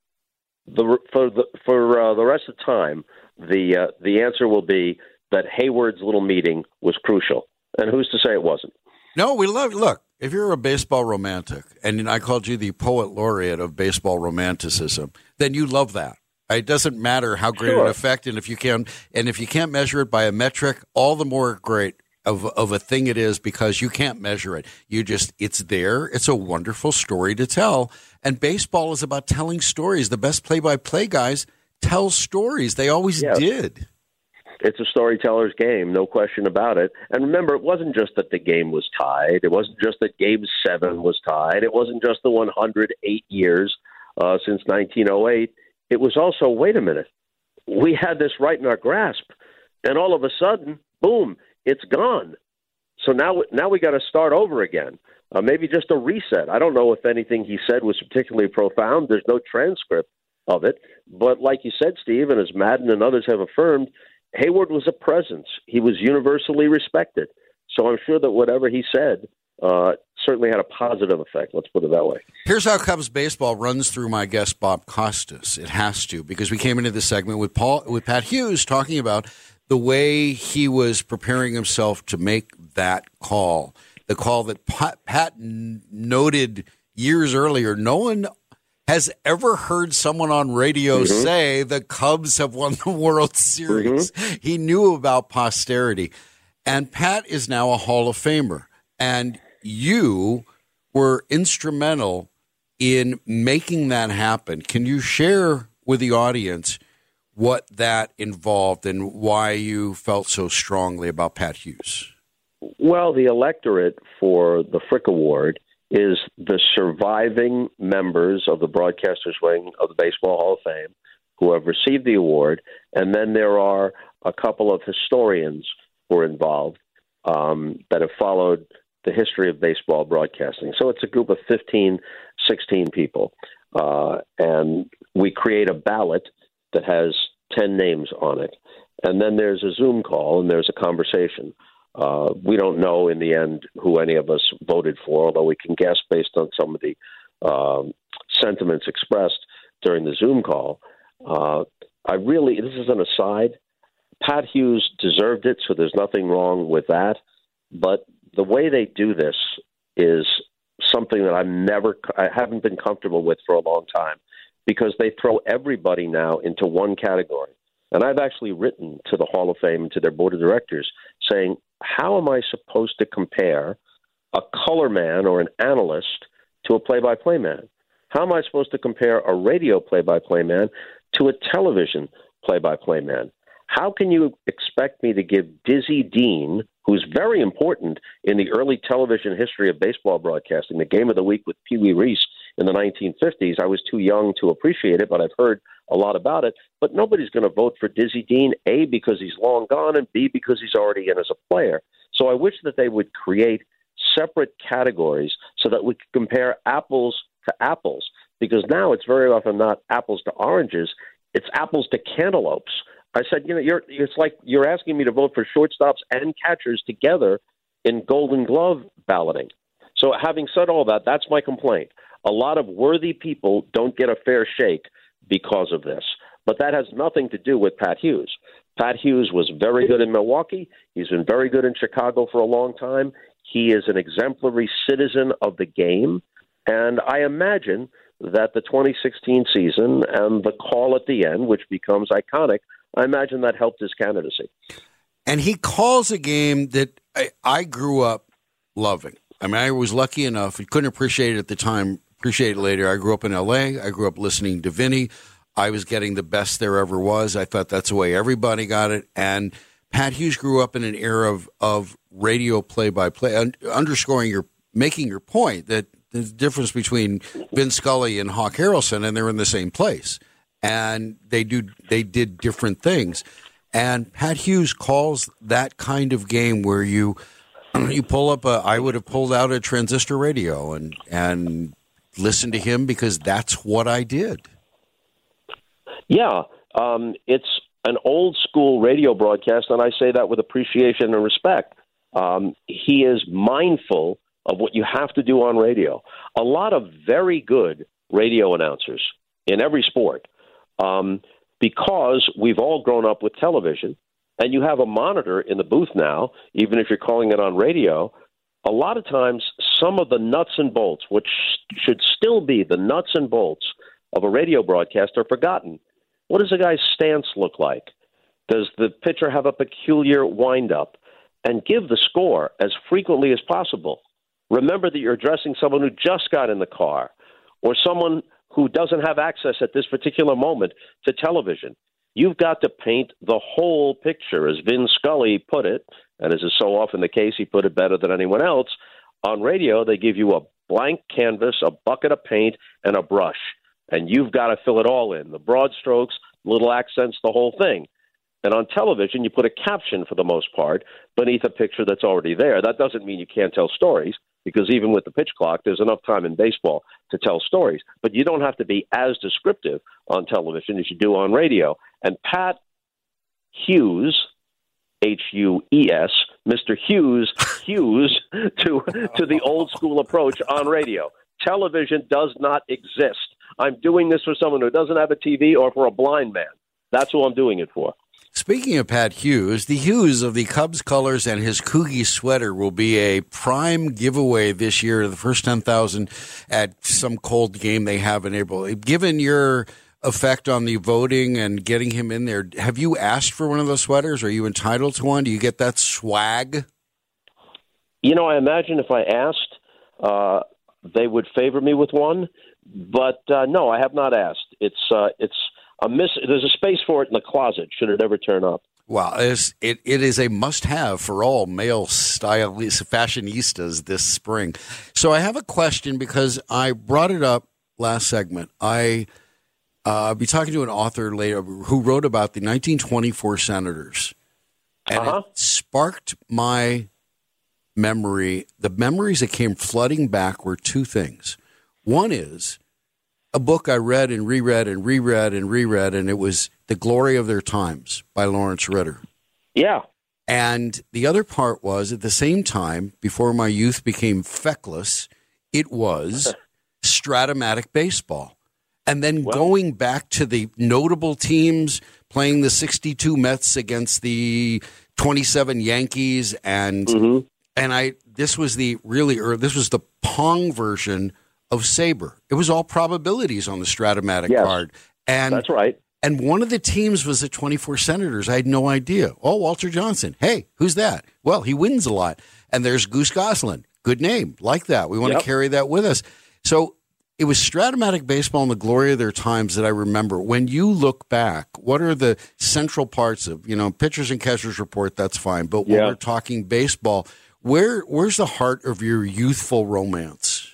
The for the for uh, the rest of the time, the uh, the answer will be that Hayward's little meeting was crucial, and who's to say it wasn't? No, we love. Look, if you're a baseball romantic, and I called you the poet laureate of baseball romanticism, then you love that. It doesn't matter how great sure. an effect, and if you can, and if you can't measure it by a metric, all the more great of of a thing it is, because you can't measure it. You just, it's there. It's a wonderful story to tell, and baseball is about telling stories. The best play-by-play guys tell stories. They always yes. did. It's a storyteller's game, no question about it. And remember, it wasn't just that the game was tied. It wasn't just that Game seven was tied. It wasn't just the one hundred eight years uh, since nineteen oh eight. It was also, wait a minute, we had this right in our grasp, and all of a sudden, boom, it's gone. So now, now we got to start over again. Uh, maybe just a reset. I don't know if anything he said was particularly profound. There's no transcript of it. But like you said, Steve, and as Madden and others have affirmed, Hayward was a presence. He was universally respected. So I'm sure that whatever he said uh, certainly had a positive effect. Let's put it that way. Here's how Cubs baseball runs through my guest, Bob Costas. It has to, because we came into this segment with Paul, with Pat Hughes talking about the way he was preparing himself to make that call, the call that Pat, Pat noted years earlier. No one has ever heard someone on radio mm-hmm. say the Cubs have won the World Series. Mm-hmm. He knew about posterity. And Pat is now a Hall of Famer. And you were instrumental in making that happen. Can you share with the audience what that involved and why you felt so strongly about Pat Hughes? Well, the electorate for the Frick Award is the surviving members of the broadcasters wing of the Baseball Hall of Fame who have received the award, and then there are a couple of historians who are involved um, that have followed the history of baseball broadcasting. So it's a group of fifteen, sixteen people, uh, and we create a ballot that has ten names on it, and then there's a Zoom call and there's a conversation. Uh, we don't know in the end who any of us voted for, although we can guess based on some of the um, sentiments expressed during the Zoom call. Uh, I really, this is an aside, Pat Hughes deserved it, so there's nothing wrong with that. But the way they do this is something that I've never, I haven't been comfortable with for a long time, because they throw everybody now into one category. And I've actually written to the Hall of Fame and to their board of directors saying, how am I supposed to compare a color man or an analyst to a play-by-play man? How am I supposed to compare a radio play-by-play man to a television play-by-play man? How can you expect me to give Dizzy Dean, who's very important in the early television history of baseball broadcasting, the Game of the Week with Pee Wee Reese in the nineteen fifties? I was too young to appreciate it, but I've heard a lot about it. But nobody's going to vote for Dizzy Dean, A, because he's long gone, and B, because he's already in as a player. So I wish that they would create separate categories so that we could compare apples to apples, because now it's very often not apples to oranges, it's apples to cantaloupes. I said, you know, you're, it's like you're asking me to vote for shortstops and catchers together in Golden Glove balloting. So having said all that, that's my complaint. A lot of worthy people don't get a fair shake because of this. But that has nothing to do with Pat Hughes. Pat Hughes was very good in Milwaukee. He's been very good in Chicago for a long time. He is an exemplary citizen of the game. And I imagine that the twenty sixteen season and the call at the end, which becomes iconic, I imagine that helped his candidacy. And he calls a game that I, I grew up loving. I mean, I was lucky enough, I couldn't appreciate it at the time, appreciate it later. I grew up in L A. I grew up listening to Vinny. I was getting the best there ever was. I thought that's the way everybody got it. And Pat Hughes grew up in an era of, of radio play-by-play, un- underscoring your, making your point that the difference between Vin Scully and Hawk Harrelson, and they're in the same place. And they do they did different things. And Pat Hughes calls that kind of game where you you pull up a I would have pulled out a transistor radio and and listened to him because that's what I did. Yeah, um, it's an old school radio broadcast, and I say that with appreciation and respect. Um, he is mindful of what you have to do on radio. A lot of very good radio announcers in every sport. Um, because we've all grown up with television, and you have a monitor in the booth now, even if you're calling it on radio, a lot of times some of the nuts and bolts, which should still be the nuts and bolts of a radio broadcast, are forgotten. What does a guy's stance look like? Does the pitcher have a peculiar windup? And give the score as frequently as possible. Remember that you're addressing someone who just got in the car, or someone who doesn't have access at this particular moment to television. You've got to paint the whole picture, as Vin Scully put it, and as is so often the case, he put it better than anyone else. On radio, they give you a blank canvas, a bucket of paint, and a brush, and you've got to fill it all in, the broad strokes, little accents, the whole thing. And on television, you put a caption for the most part beneath a picture that's already there. That doesn't mean you can't tell stories, because even with the pitch clock, there's enough time in baseball to tell stories. But you don't have to be as descriptive on television as you do on radio. And Pat Hughes, H U E S, Mister Hughes, Hughes to, to the old school approach on radio. Television does not exist. I'm doing this for someone who doesn't have a T V or for a blind man. That's who I'm doing it for. Speaking of Pat Hughes, the Hughes of the Cubs colors and his Cougie sweater will be a prime giveaway this year, the first ten thousand at some cold game they have in April. Given your effect on the voting and getting him in there, have you asked for one of those sweaters? Are you entitled to one? Do you get that swag? You know, I imagine if I asked, uh, they would favor me with one. But uh, no, I have not asked. It's uh, it's a miss. There's a space for it in the closet should it ever turn up. Well, it it is a must-have for all male stylists, fashionistas this spring. So I have a question because I brought it up last segment. I uh, I'll be talking to an author later who wrote about the nineteen twenty-four Senators, and uh-huh. it sparked my memory. The memories that came flooding back were two things. One is a book I read and reread and reread and reread, and it was The Glory of Their Times by Lawrence Ritter. Yeah. And the other part was, at the same time, before my youth became feckless, it was Stratomatic baseball. And then well, going back to the notable teams, playing the sixty-two Mets against the twenty-seven Yankees, and mm-hmm. and I this was the really early, this was the Pong version of Sabre. It was all probabilities on the Stratomatic yes, card. And that's right. And one of the teams was the twenty-four Senators. I had no idea. Oh, Walter Johnson. Hey, who's that? Well, he wins a lot. And there's Goose Goslin. Good name. Like that. We want Yep. to carry that with us. So it was Stratomatic baseball in the glory of their times that I remember. When you look back, what are the central parts of, you know, pitchers and catchers report, that's fine. But when Yeah. we're talking baseball, where where's the heart of your youthful romance?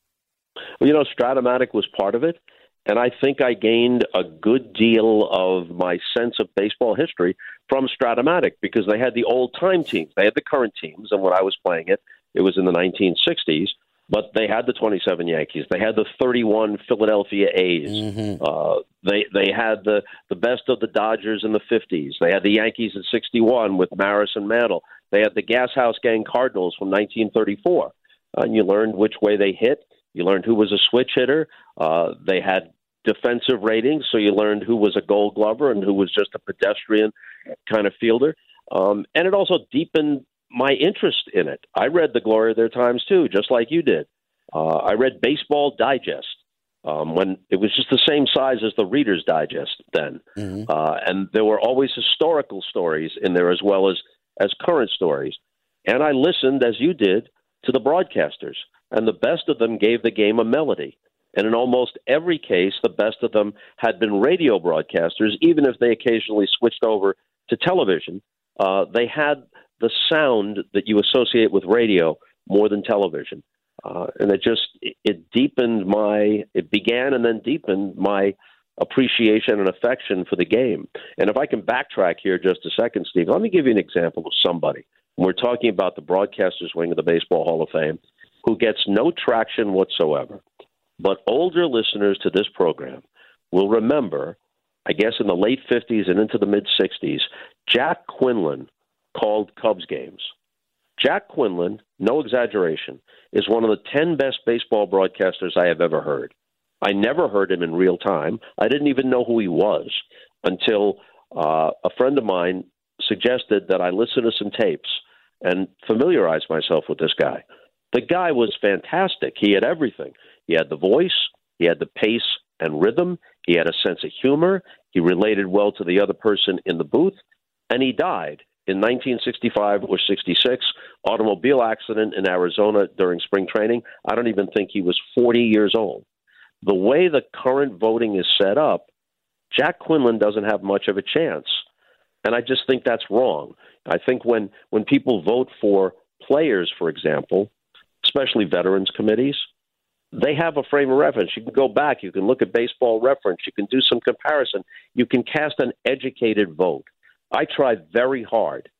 Well, you know, Stratomatic was part of it, and I think I gained a good deal of my sense of baseball history from Stratomatic because they had the old-time teams. They had the current teams, and when I was playing it, it was in the nineteen sixties, but they had the twenty-seven Yankees. They had the thirty-one Philadelphia A's. Mm-hmm. Uh, they they had the, the best of the Dodgers in the fifties. They had the Yankees in sixty-one with Maris and Mantle. They had the Gas House Gang Cardinals from nineteen thirty-four. Uh, and you learned which way they hit. You learned who was a switch hitter. Uh, they had defensive ratings, so you learned who was a gold glover and who was just a pedestrian kind of fielder. Um, and it also deepened my interest in it. I read The Glory of Their Times, too, just like you did. Uh, I read Baseball Digest um, when it was just the same size as the Reader's Digest then. Mm-hmm. Uh, and there were always historical stories in there as well as, as current stories. And I listened, as you did, to the broadcasters. And the best of them gave the game a melody. And in almost every case, the best of them had been radio broadcasters, even if they occasionally switched over to television. Uh, they had the sound that you associate with radio more than television. Uh, and it just, it deepened my, it began and then deepened my appreciation and affection for the game. And if I can backtrack here just a second, Steve, let me give you an example of somebody. We're talking about the broadcasters wing of the Baseball Hall of Fame, who gets no traction whatsoever. But older listeners to this program will remember, I guess in the late fifties and into the mid-sixties, Jack Quinlan called Cubs games. Jack Quinlan, no exaggeration, is one of the ten best baseball broadcasters I have ever heard. I never heard him in real time. I didn't even know who he was until uh, a friend of mine suggested that I listen to some tapes and familiarize myself with this guy. The guy was fantastic. He had everything. He had the voice, he had the pace and rhythm, he had a sense of humor, he related well to the other person in the booth, and he died in nineteen sixty-five or sixty-six, automobile accident in Arizona during spring training. I don't even think he was forty years old. The way the current voting is set up, Jack Quinlan doesn't have much of a chance. And I just think that's wrong. I think when, when people vote for players, for example, especially veterans committees, they have a frame of reference. You can go back. You can look at Baseball Reference. You can do some comparison. You can cast an educated vote. I try very hard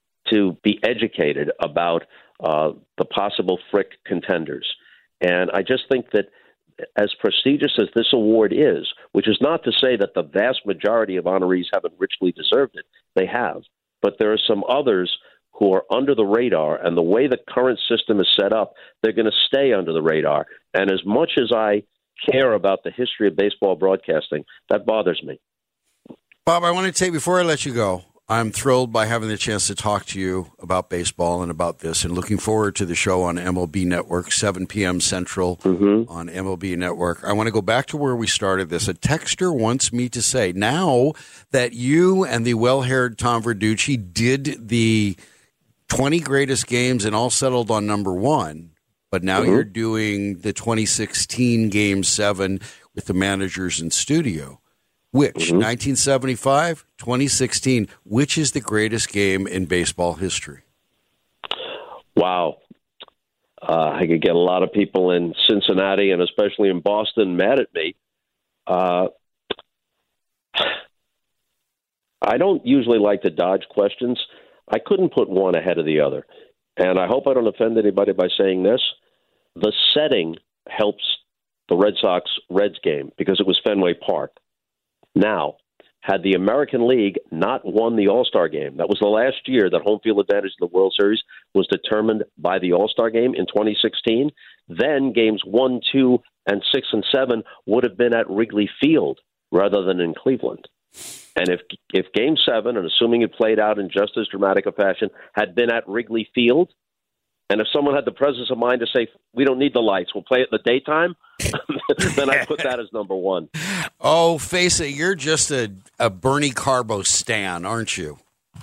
to be educated about uh, the possible Frick contenders. And I just think that as prestigious as this award is, which is not to say that the vast majority of honorees haven't richly deserved it, they have. But there are some others who are under the radar, and the way the current system is set up, they're going to stay under the radar. And as much as I care about the history of baseball broadcasting, that bothers me. Bob, I want to take, before I let you go, I'm thrilled by having the chance to talk to you about baseball and about this, and looking forward to the show on M L B Network, seven p.m. Central mm-hmm. on M L B Network. I want to go back to where we started this. A texter wants me to say, now that you and the well-haired Tom Verducci did the twenty greatest games and all settled on number one, but now mm-hmm. you're doing the twenty sixteen Game seven with the managers in studio. Which, mm-hmm. nineteen seventy-five, twenty sixteen, which is the greatest game in baseball history? Wow. Uh, I could get a lot of people in Cincinnati and especially in Boston mad at me. Uh, I don't usually like to dodge questions. I couldn't put one ahead of the other. And I hope I don't offend anybody by saying this. The setting helps the Red Sox-Reds game because it was Fenway Park. Now, had the American League not won the All-Star game, that was the last year that home field advantage in the World Series was determined by the All-Star game in twenty sixteen, then games one, two, and six and seven would have been at Wrigley Field rather than in Cleveland. And if if game seven, and assuming it played out in just as dramatic a fashion, had been at Wrigley Field, and if someone had the presence of mind to say, we don't need the lights, we'll play it in the daytime, then I put that as number one. Oh, face it, you're just a, a Bernie Carbo stan, aren't you?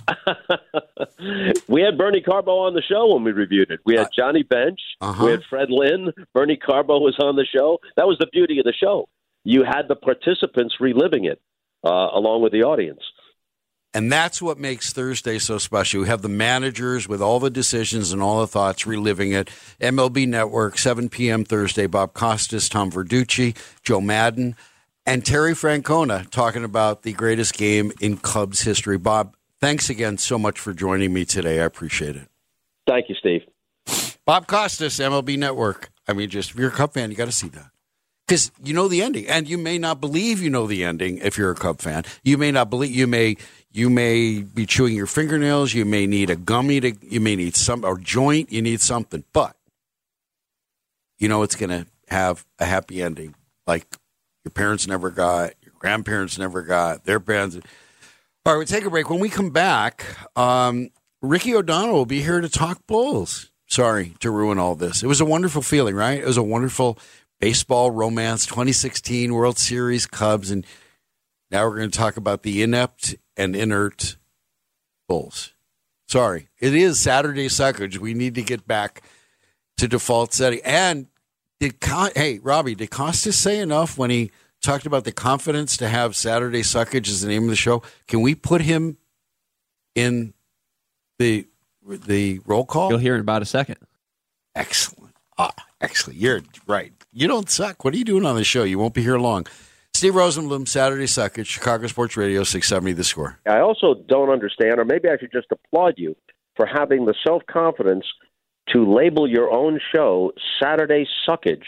We had Bernie Carbo on the show when we reviewed it. We had Johnny Bench. Uh-huh. We had Fred Lynn. Bernie Carbo was on the show. That was the beauty of the show. You had the participants reliving it uh, along with the audience. And that's what makes Thursday so special. We have the managers with all the decisions and all the thoughts reliving it. M L B Network, seven p.m. Thursday. Bob Costas, Tom Verducci, Joe Madden, and Terry Francona talking about the greatest game in Cubs history. Bob, thanks again so much for joining me today. I appreciate it. Thank you, Steve. Bob Costas, M L B Network. I mean, just if you're a Cub fan, you got to see that. Because you know the ending, and you may not believe you know the ending if you're a Cub fan. You may not believe, you may you may be chewing your fingernails, you may need a gummy, to, you may need some, or joint, you need something. But you know it's going to have a happy ending, like your parents never got, your grandparents never got, their parents. All right, we'll take a break. When we come back, um, Ricky O'Donnell will be here to talk Bulls. Sorry to ruin all this. It was a wonderful feeling, right? It was a wonderful baseball romance, twenty sixteen World Series Cubs, and now we're going to talk about the inept and inert Bulls. Sorry. It is Saturday Suckage. We need to get back to default setting. And did Con- hey, Robbie, did Costas say enough when he talked about the confidence to have Saturday Suckage as the name of the show? Can we put him in the the roll call? You'll hear in about a second. Excellent. Ah, excellent. You're right. You don't suck. What are you doing on the show? You won't be here long. Steve Rosenblum, Saturday Suckage, Chicago Sports Radio, six seventy The Score. I also don't understand, or maybe I should just applaud you for having the self-confidence to label your own show Saturday Suckage.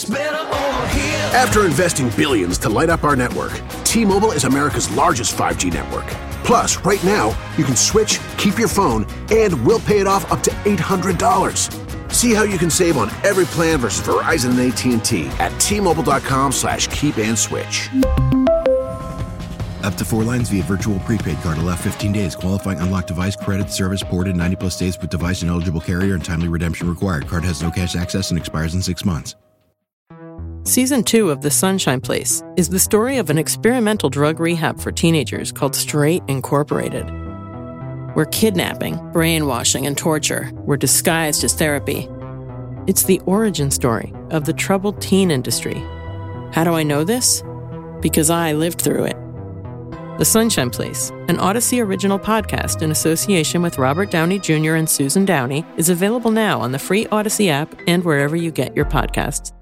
After investing billions to light up our network, T-Mobile is America's largest five G network. Plus, right now, you can switch, keep your phone, and we'll pay it off up to eight hundred dollars. See how you can save on every plan versus Verizon and A T and T at T-Mobile.com slash keep and switch. Up to four lines via virtual prepaid card. Allow fifteen days. Qualifying unlocked device credit service ported ninety plus days with device and eligible carrier and timely redemption required. Card has no cash access and expires in six months. Season two of The Sunshine Place is the story of an experimental drug rehab for teenagers called Straight Incorporated, where kidnapping, brainwashing, and torture were disguised as therapy. It's the origin story of the troubled teen industry. How do I know this? Because I lived through it. The Sunshine Place, an Odyssey original podcast in association with Robert Downey Junior and Susan Downey, is available now on the free Odyssey app and wherever you get your podcasts.